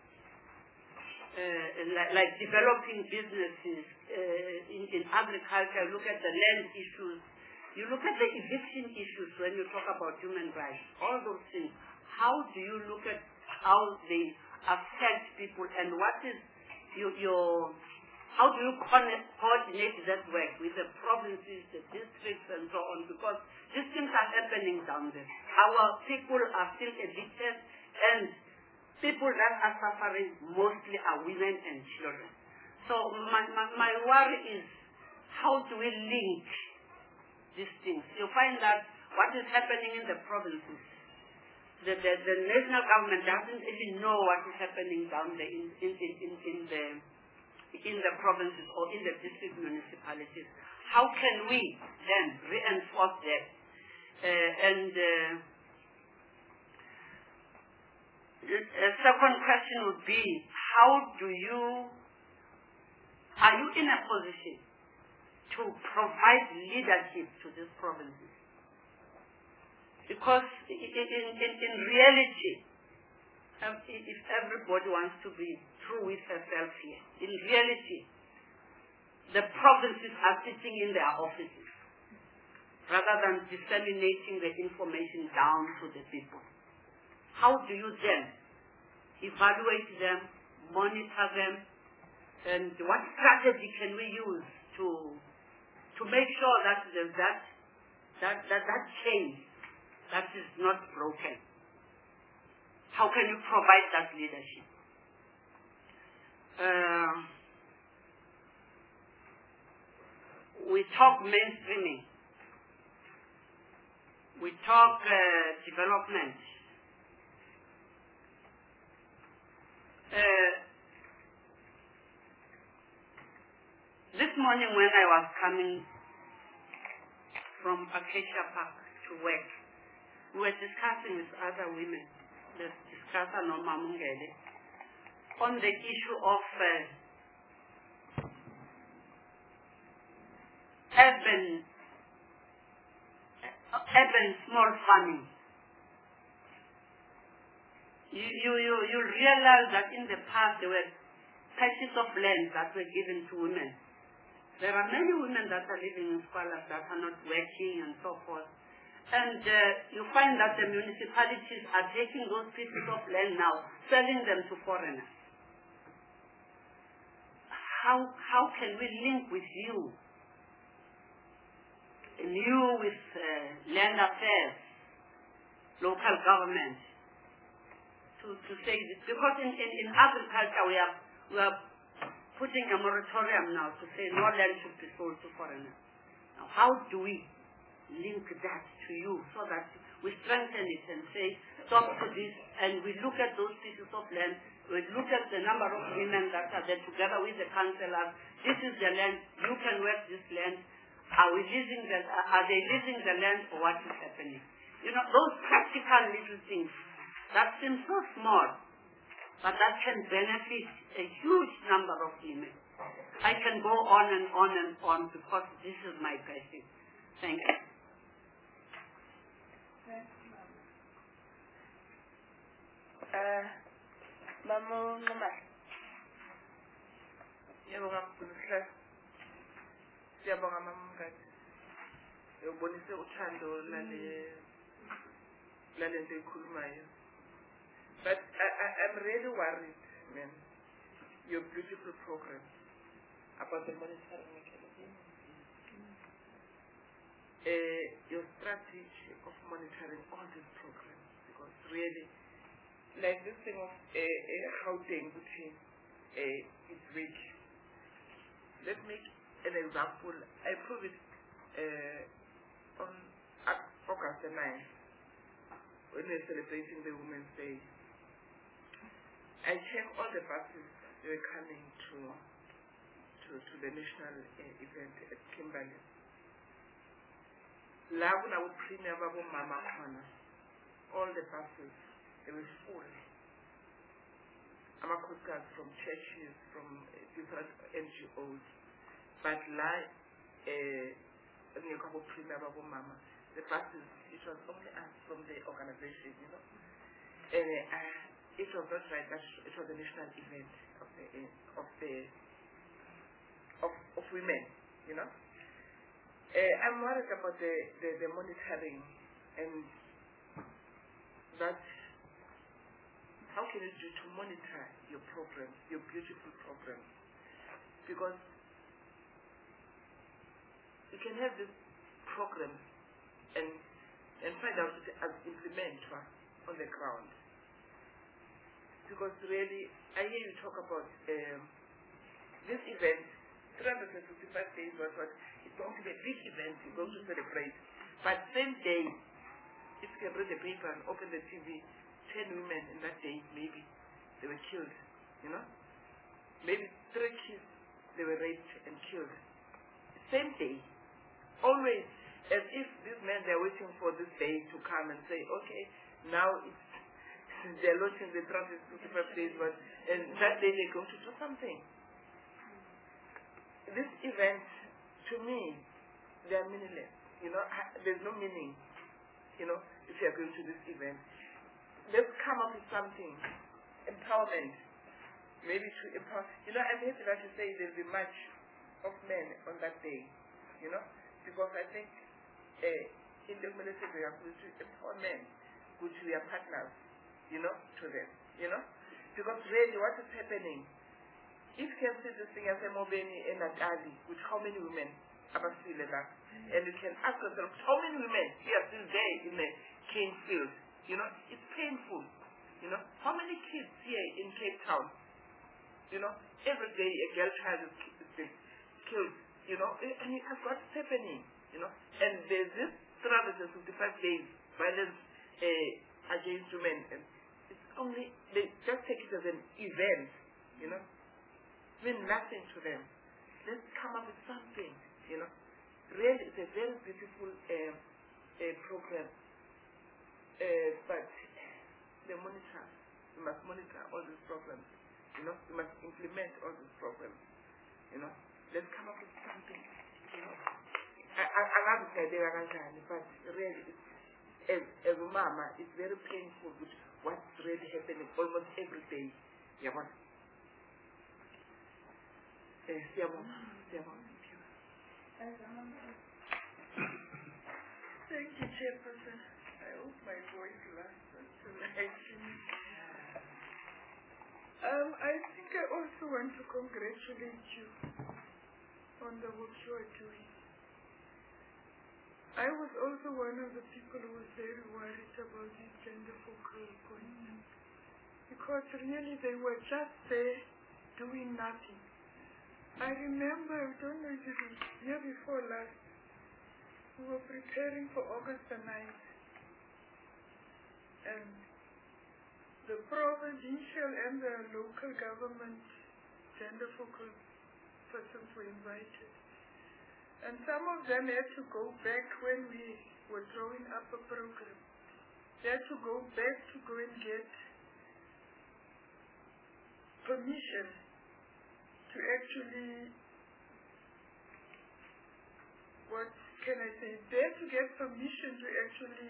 like developing businesses in agriculture. Look at the land issues. You look at the eviction issues when you talk about human rights. All those things. How do you look at how they affect people, and what is how do you coordinate that work with the provinces, the districts, and so on? Because these things are happening down there. Our people are still evicted, and people that are suffering mostly are women and children. So my worry is, how do we link these things? You find that what is happening in the provinces, the national government doesn't even know what is happening down there in the provinces or in the district municipalities. How can we then reinforce that? A second question would be, are you in a position to provide leadership to these provinces? Because in reality, if everybody wants to be true with herself here, in reality, the provinces are sitting in their offices rather than disseminating the information down to the people. How do you then evaluate them, monitor them, and what strategy can we use to make sure that there's that chain that is not broken? How can you provide that leadership? We talk mainstreaming. We talk development. This morning when I was coming from Acacia Park to work, we were discussing with other women, the discusser Norma Mungele, on the issue of urban small farming. You realize that in the past there were patches of land that were given to women. There are many women that are living in squalor that are not working and so forth. And you find that the municipalities are taking those pieces of land now, selling them to foreigners. How can we link with you? And you with land affairs, local government, to say this? Because in agriculture we are putting a moratorium now to say no land should be sold to foreigners. Now how do we link that to you so that we strengthen it and say stop to this, and we look at those pieces of land, we look at the number of women that are there together with the councillors, this is the land, you can work this land, are they leasing the land, or what is happening? You know, those practical little things that seem so small, but that can benefit a huge number of women. I can go on and on and on because this is my passion. Thank you. Mama Ngoma. Yabonga mkhulu. Siyabonga mama Mngadi. Uyobonise uthando lale nto ikhulumayo. But I'm really worried, man. Your beautiful program about the monitoring mechanism. Your strategy of monitoring all these programs, because really, like this thing of Gauteng between it's weak. Let's make an example. I prove it on August the 9th when we're celebrating the Women's Day. I checked all the buses that were coming to the national event at Kimberley. La kuna upremier babo mama khona. All the buses, they were full. Amakhosikazi from churches, from different NGOs. But la ngekho upremier babo mama. The buses, it was only us from the organization, you know. And it was not right that it was a national event of women, you know. I'm worried about the monitoring and that. How can you do to monitor your programs, your beautiful programs? Because you can have this program and find out it as implemented on the ground. Because really, I hear you talk about this event, 365 days, but it's going to be a big event, you're going to celebrate. But same day, if you can read the paper and open the TV, 10 women in that day, maybe, they were killed, you know? Maybe 3 kids, they were raped and killed. Same day. Always, as if these men, they're waiting for this day to come and say, okay, now they're launching the 365 days, but and that day they're going to do something. This event, to me, they are meaningless. You know, there's no meaning, you know, if you are going to this event. Let's come up with something. Empowerment. Maybe to empower. You know, I'm happy that you say there'll be much of men on that day, you know, because I think in the military we are going to empower men, which we are partners, you know, to them, you know. Because really, what is happening? If you can see this thing as a Mobeni and Natali, with how many women are still left? And you can ask yourself, how many women are still there in the cane field? You know, it's painful. You know, how many kids here in Cape Town? You know, every day a girl child is killed. You know, and you ask what's happening. You know, and there's this 365 days violence against women, and it's only they just take it as an event. You know, mean nothing to them. Let's come up with something. You know, really, it's a very beautiful program. But the monitor, we must monitor all these programs. You know, we must implement all these programs. You know, let's come up with something. You know, I love the idea, but really, as a mama, it's very painful with what's really happening almost every day. Yeah, what? Thank you, Chairperson. I hope my voice lasts until I finish. I think I also want to congratulate you on the work you are doing. I was also one of the people who was very worried about these gender focal points, because really they were just there doing nothing. I remember, I don't know if it was year before last, we were preparing for August the 9th, and the provincial and the local government gender focal persons were invited. And some of them had to go back when we were drawing up a program. They had to go back to go and get permission to actually, what can I say? They had to get permission to actually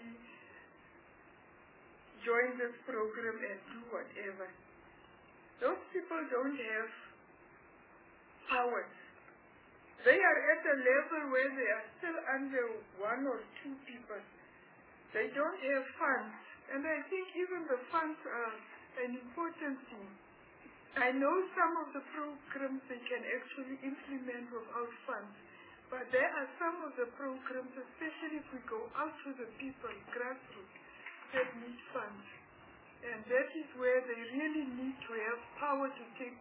join this program and do whatever. Those people don't have powers. They are at a level where they are still under one or two people. They don't have funds. And I think even the funds are an important thing. I know some of the programs they can actually implement without funds. But there are some of the programs, especially if we go out to the people, grassroots, that need funds. And that is where they really need to have power to take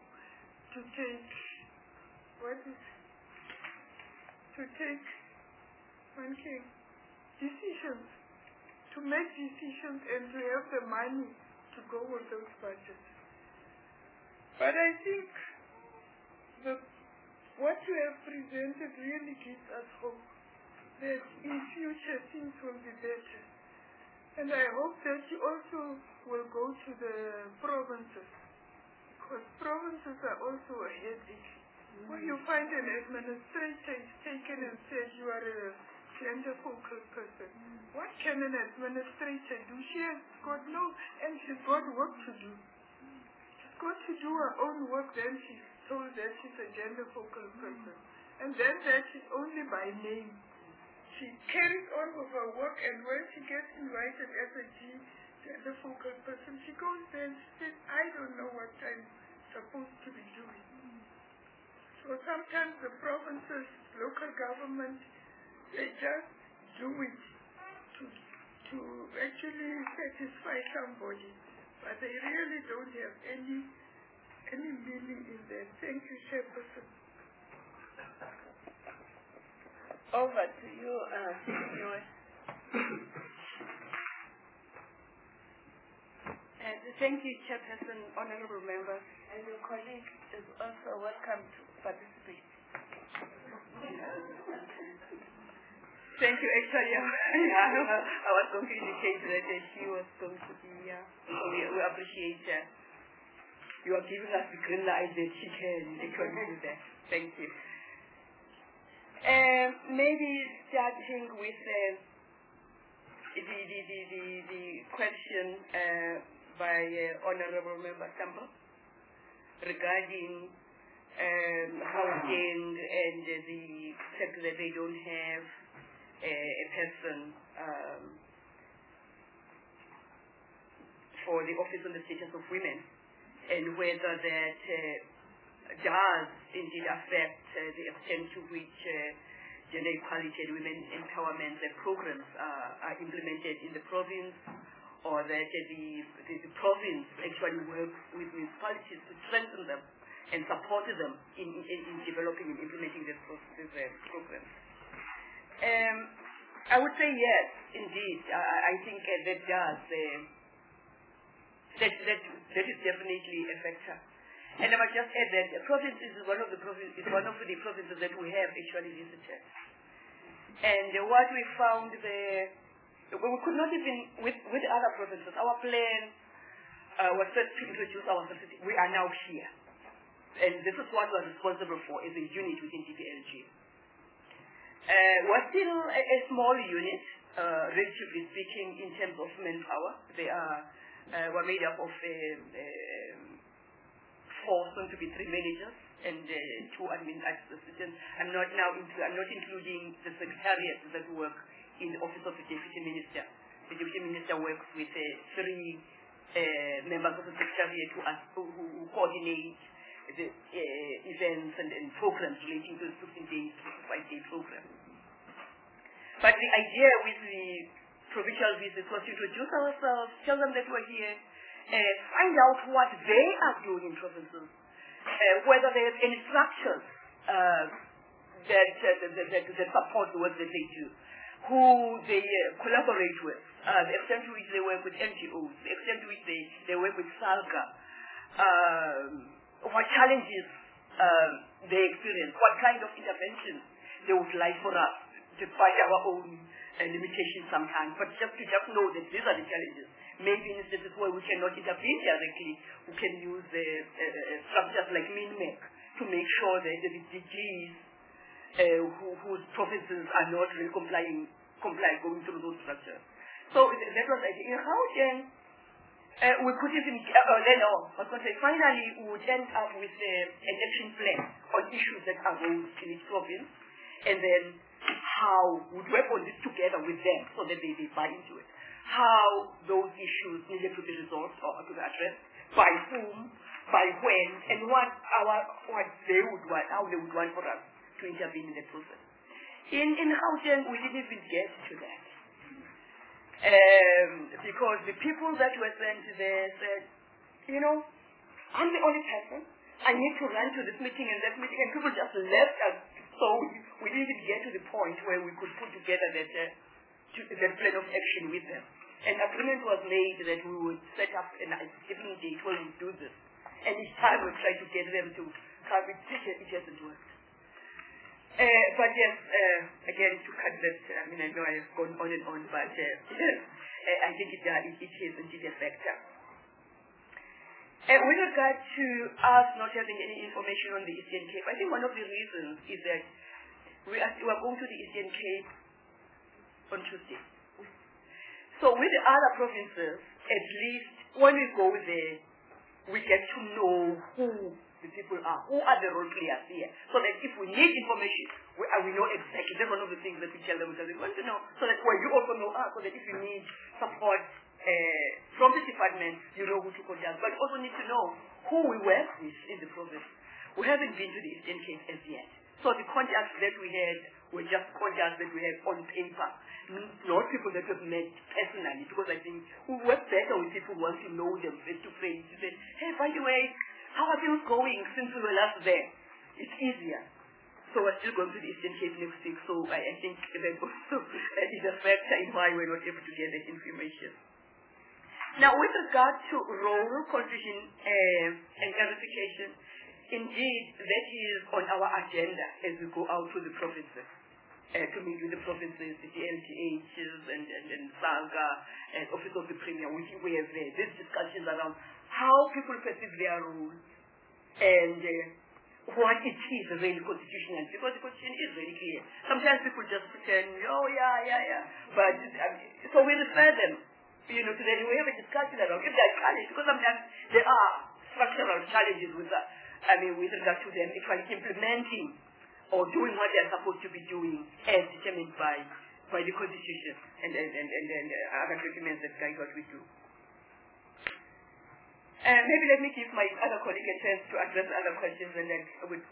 decisions, to make decisions and to have the money to go with those budgets. But I think what you have presented really gives us hope that in future things will be better. And I hope that you also will go to the provinces, because provinces are also a headache. When you find an administrator is taken and said you are a gender focal person, what can an administrator do? She has got and she's got work to do. She's got to do her own work, then she's told that she's a gender focal person. And then that is only by name. She carries on with her work, and when she gets invited as a gender focal person, she goes there and she says, I don't know what I'm supposed to be doing. So sometimes the provinces, local government, they just do it to actually satisfy somebody. But they really don't have any meaning in that. Thank you, Chairperson. Over to you, Joy. Thank you, Chairperson, honorable members, and your colleague is also welcome to participate. Thank you. Actually, I was going to indicate that she was going to be here, so we appreciate her. You are giving us the green light that she can do that. Thank you. Maybe starting with the question by Honorable Member Sambo regarding housing and the fact that they don't have a person for the Office on the Status of Women. and whether that does indeed affect the extent to which gender equality and women empowerment programs are implemented in the province, or that the province actually works with municipalities to strengthen them and support them in developing and implementing these programs. I would say yes, indeed. I think that does. That is definitely a factor. And I must just add that the province is one of the provinces that we have actually visited. And what we found there, we could not even, with other provinces, our plan was first to introduce ourselves. We are now here. And this is what we're responsible for as a unit within DPLG. We're still a small unit, relatively speaking, in terms of manpower. We're made up of 4, soon to be 3 managers and 2 admin assistants. I'm not including the secretariat that work in the office of the deputy minister. The deputy minister works with 3 members of the secretariat who coordinate the events and programs relating to the 15-day, 5-day program. But the idea with the provincial visits was to introduce ourselves, tell them that we're here, find out what they are doing in provinces, whether they have any structures that support the work that they do, who they collaborate with, the extent to which they work with NGOs, the extent to which they work with SALGA, what challenges they experience, what kind of interventions they would like for us, despite our own limitations sometimes, but just know that these are the challenges. Maybe in instances where we cannot intervene directly, we can use structures like MINMEC to make sure that the DGs whose provinces are not really complying going through those structures. So that was the idea. In Gauteng, we could even, finally we would end up with an action plan on issues that arose in each province, and then how would work on this together with them so that they buy into it. How those issues needed to be resolved or to be addressed, by whom, by when, and what they would want, how they would want for us to intervene in the process. In Gauteng, we didn't even get to that. Because the people that were sent there said, I'm the only person. I need to run to this meeting and that meeting, and people just left us. So we didn't even get to the point where we could put together that plan of action with them. An agreement was made that we would set up a given date where we do this. And each time we try to get them to come, it hasn't worked. But yes, again, to cut that, I know I have gone on and on, but I think it is indeed a factor. With regard to us not having any information on the Eastern Cape, I think one of the reasons is that we are going to the Eastern Cape on Tuesday. So with the other provinces, at least when we go there, we get to know who the people are, who are the role players here, so that if we need information, we know exactly. That's one of the things that we tell them, because we want to know, so that you also know us, so that if you need support from the department, you know who to contact. But you also need to know who we work with in the province. We haven't been to the Eastern Cape as yet. So the contacts that we had were just contacts that we had on paper, not people that we've met personally, because I think we work better with people who want to know them face to face. You say, hey, by the way, how are things going since we were last there? It's easier. So we're still going to the Eastern Cape next week, so I think that also is a factor in why we're not able to get that information. Now, with regard to role, confusion, and clarification, indeed, that is on our agenda as we go out to the provinces, to meet with the provinces, the LGHs, and SALGA, and Office of the Premier. We have these discussions around how people perceive their role and what it is really constitutional, because the constitution is very clear. Sometimes people just pretend, but so we refer them, to that we have a discussion around if there are challenges, because sometimes there are structural challenges with that. With regard to them actually implementing or doing what they are supposed to be doing as determined by the Constitution and other documents that guide what we do. Maybe let me give my other colleague a chance to address other questions, and then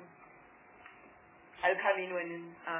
I'll come in when.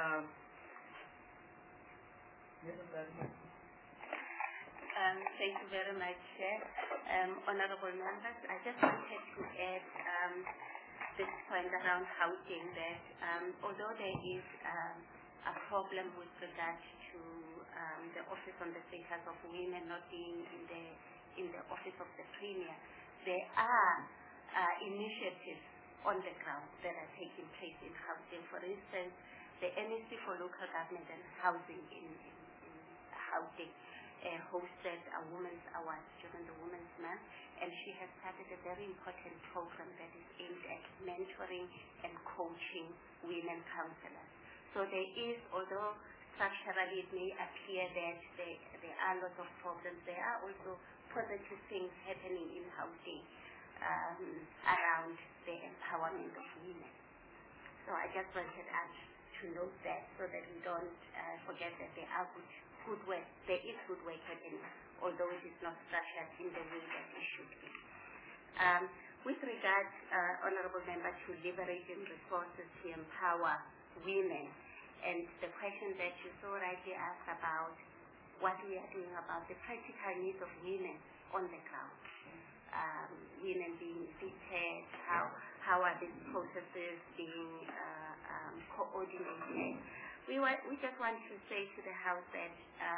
Thank you very much, Chair. Honorable members, I just wanted to add this point around housing that although there is a problem with regard to the Office on the Status of Women not being in the Office of the Premier, there are initiatives on the ground that are taking place in housing. For instance, the MEC for Local Government and Housing in Housing hosted a Women's Award during the Women's Month, and she has started a very important program that is aimed at mentoring and coaching women councillors. So there is, although structurally it may appear that there are lots of problems, there are also positive things happening in housing around the empowerment of women. So I just wanted us to note that so that we don't forget that there are good work. There is good work happening, although it is not structured in the way that it should be. With regard, Honourable Member, to leveraging resources to empower women, and the question that you so rightly asked about what we are doing about the practical needs of women on the ground. Women being fitted, how are these processes being coordinated? We just want to say to the House that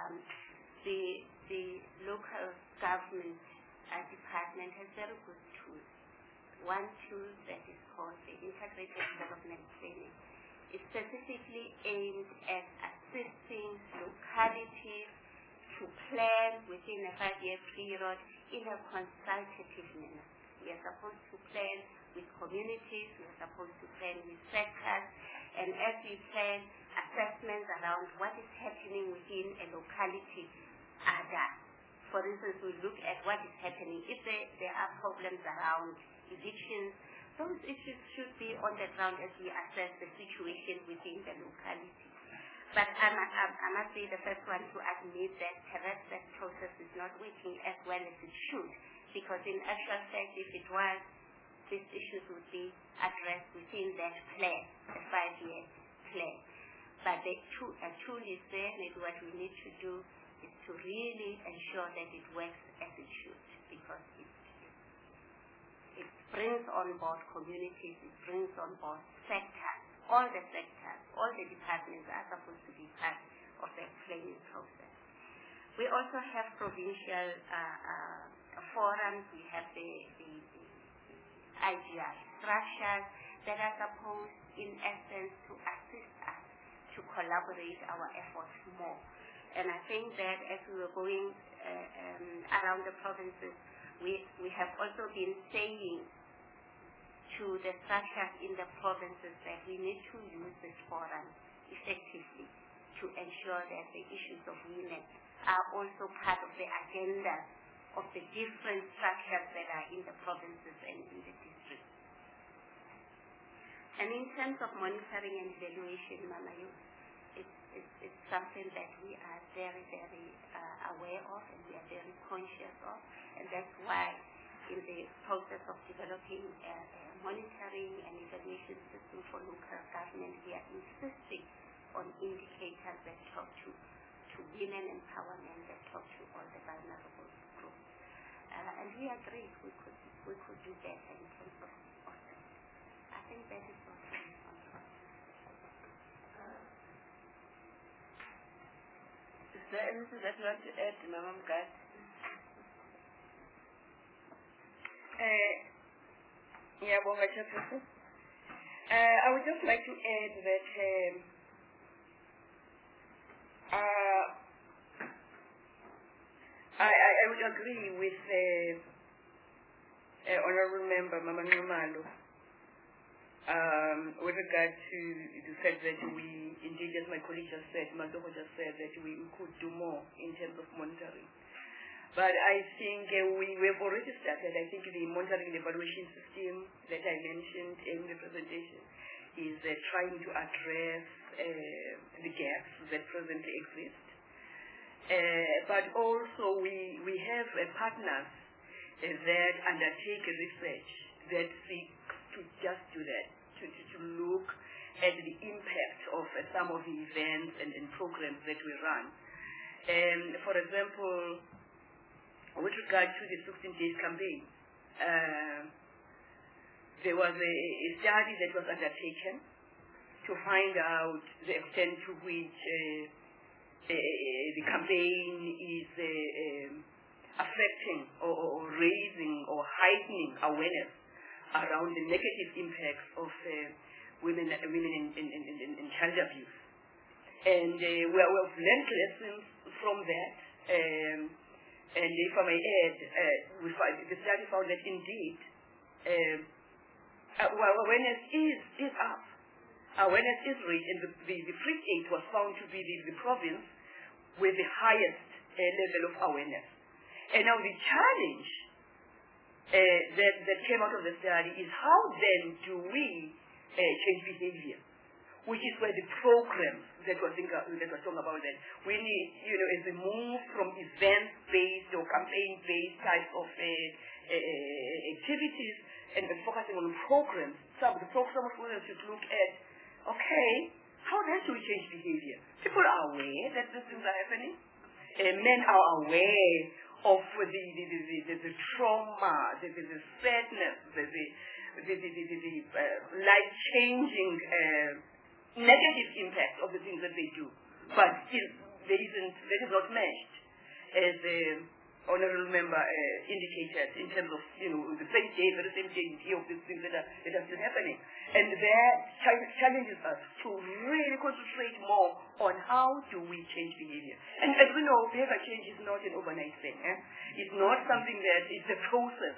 the local government department has very good tools. One tool that is called the Integrated Development Planning is specifically aimed at assisting localities to plan within a 5-year period in a consultative manner. We are supposed to plan with communities, we are supposed to plan with sectors, and as we plan, assessments around what is happening within a locality are done. For instance, we look at what is happening. If there are problems around evictions, those issues should be on the ground as we assess the situation within the locality. But I must be the first one to admit that perhaps that process is not working as well as it should, because in actual fact, if it was, these issues would be addressed within that plan, the 5-year plan. But a tool is there, maybe what we need to do is to really ensure that it works as it should, because it brings on board communities, it brings on board sectors, all the departments are supposed to be part of the planning process. We also have provincial forums, we have the IGR structures that are supposed, in essence, to assist us to collaborate our efforts more. And I think that as we were going around the provinces, we have also been saying to the structures in the provinces that we need to use this forum effectively to ensure that the issues of women are also part of the agenda of the different structures that are in the provinces and in the districts. And in terms of monitoring and evaluation, Mama, it's something that we are very, very aware of and we are very conscious of, and that's why in the process of developing a monitoring and evaluation system for local government, we are insisting on indicators that talk to women empowerment, that talk to all the vulnerable groups. And we agree we could do better in terms of that. I think that is what we want to do. Is there anything that you want to add, Mama Mgadi? Ngiyabonga, Chairperson. I would just like to add that I would agree with Honourable Member Mama Nxumalo with regard to the fact that we, indeed, as my colleague just said, Mandoko just said, that we could do more in terms of monitoring. But I think we have already started. I think the monitoring and evaluation system that I mentioned in the presentation is trying to address the gaps that presently exist. But also we have partners that undertake research that seeks to just do that, to look at the impact of some of the events and programs that we run. For example, with regard to the 16 Days campaign, there was a study that was undertaken to find out the extent to which the campaign is affecting or raising or heightening awareness around the negative impacts of women in child abuse. And we have learned lessons from that. And if I may add, the study found that indeed awareness is up. Awareness is rich, and the Free State was found to be the province with the highest level of awareness. And now the challenge that came out of the study is how then do we change behavior, which is where the programs that we're talking about that we need, as we move from event-based or campaign-based types of activities and focusing on programs. Some of the programs should look at, okay, how then do we change behavior? People are aware that these things are happening. Men are aware of the trauma, the sadness, the life-changing negative impact of the things that they do. But still, that is not matched, as the Honourable Member indicated, in terms of, the same day, very same day, of these things that are still happening. And that challenges us to really concentrate more on how do we change behavior. And as we know, behavior change is not an overnight thing. It's not something that is a process.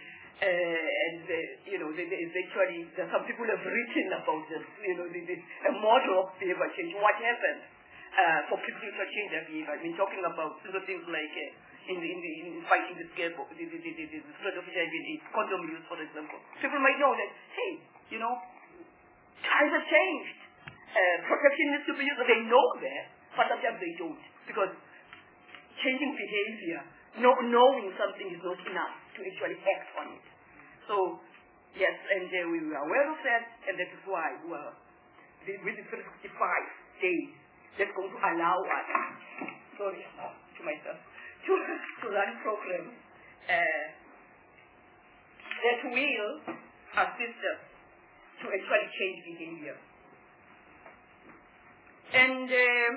There's some people have written about this, a model of behavior change. What happens for people to change their behavior? I've been talking about things like in fighting the spread of HIV and AIDS, condom use, for example. People might know that, hey, times have changed. Protection needs to be used. They know that, but sometimes they don't, because changing behavior, knowing something is not enough to actually act on it. So, yes, and we were aware of that, and that is why, with the 365 days, that's going to allow us, to myself, to run programs that will assist us to actually change behavior. And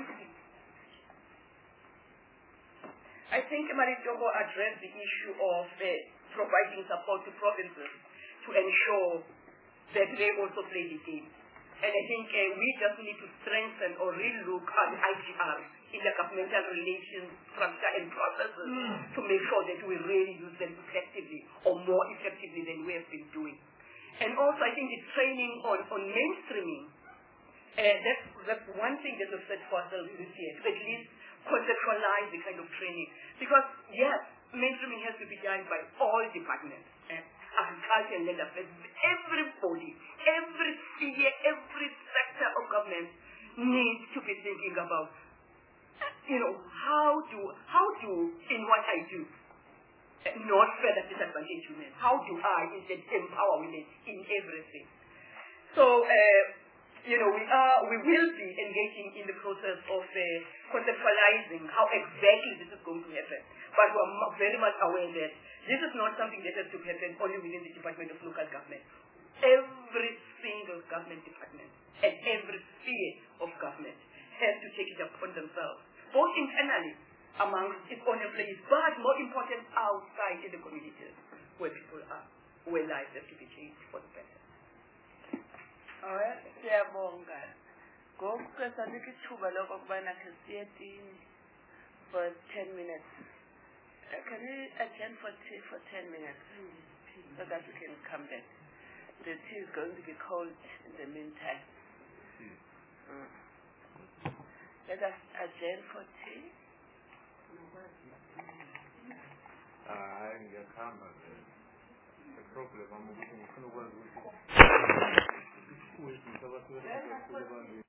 I think Maritogo addressed the issue of providing support to provinces to ensure that they also play the game. And I think we just need to strengthen or relook at IGR, intergovernmental relations, structure and processes to make sure that we really use them effectively or more effectively than we have been doing. And also I think the training on mainstreaming, that's one thing that we've set for ourselves this year, to at least conceptualize the kind of training. Because yes, mainstreaming has to be done by all departments. Agriculture and land affairs, everybody, every sphere, every sector of government needs to be thinking about, how do, in what I do, not further disadvantage women. How do I instead empower women in everything? So, we will be engaging in the process of conceptualizing how exactly this is going to happen. But we are very much aware that this is not something that has to happen only within the Department of Local Government. Every single government department and every sphere of government has to take it upon themselves, both internally amongst its own employees, but more important, outside in the communities where people are, where lives have to be changed for the better. Alright, siyabonga. Ngokuqesa likithuba lokubana ke siyetini for 10 minutes. Can we attend for tea for 10 minutes so that we can come back? The tea is going to be cold in the meantime. Let us adjourn for tea. Ngiyahamba the problem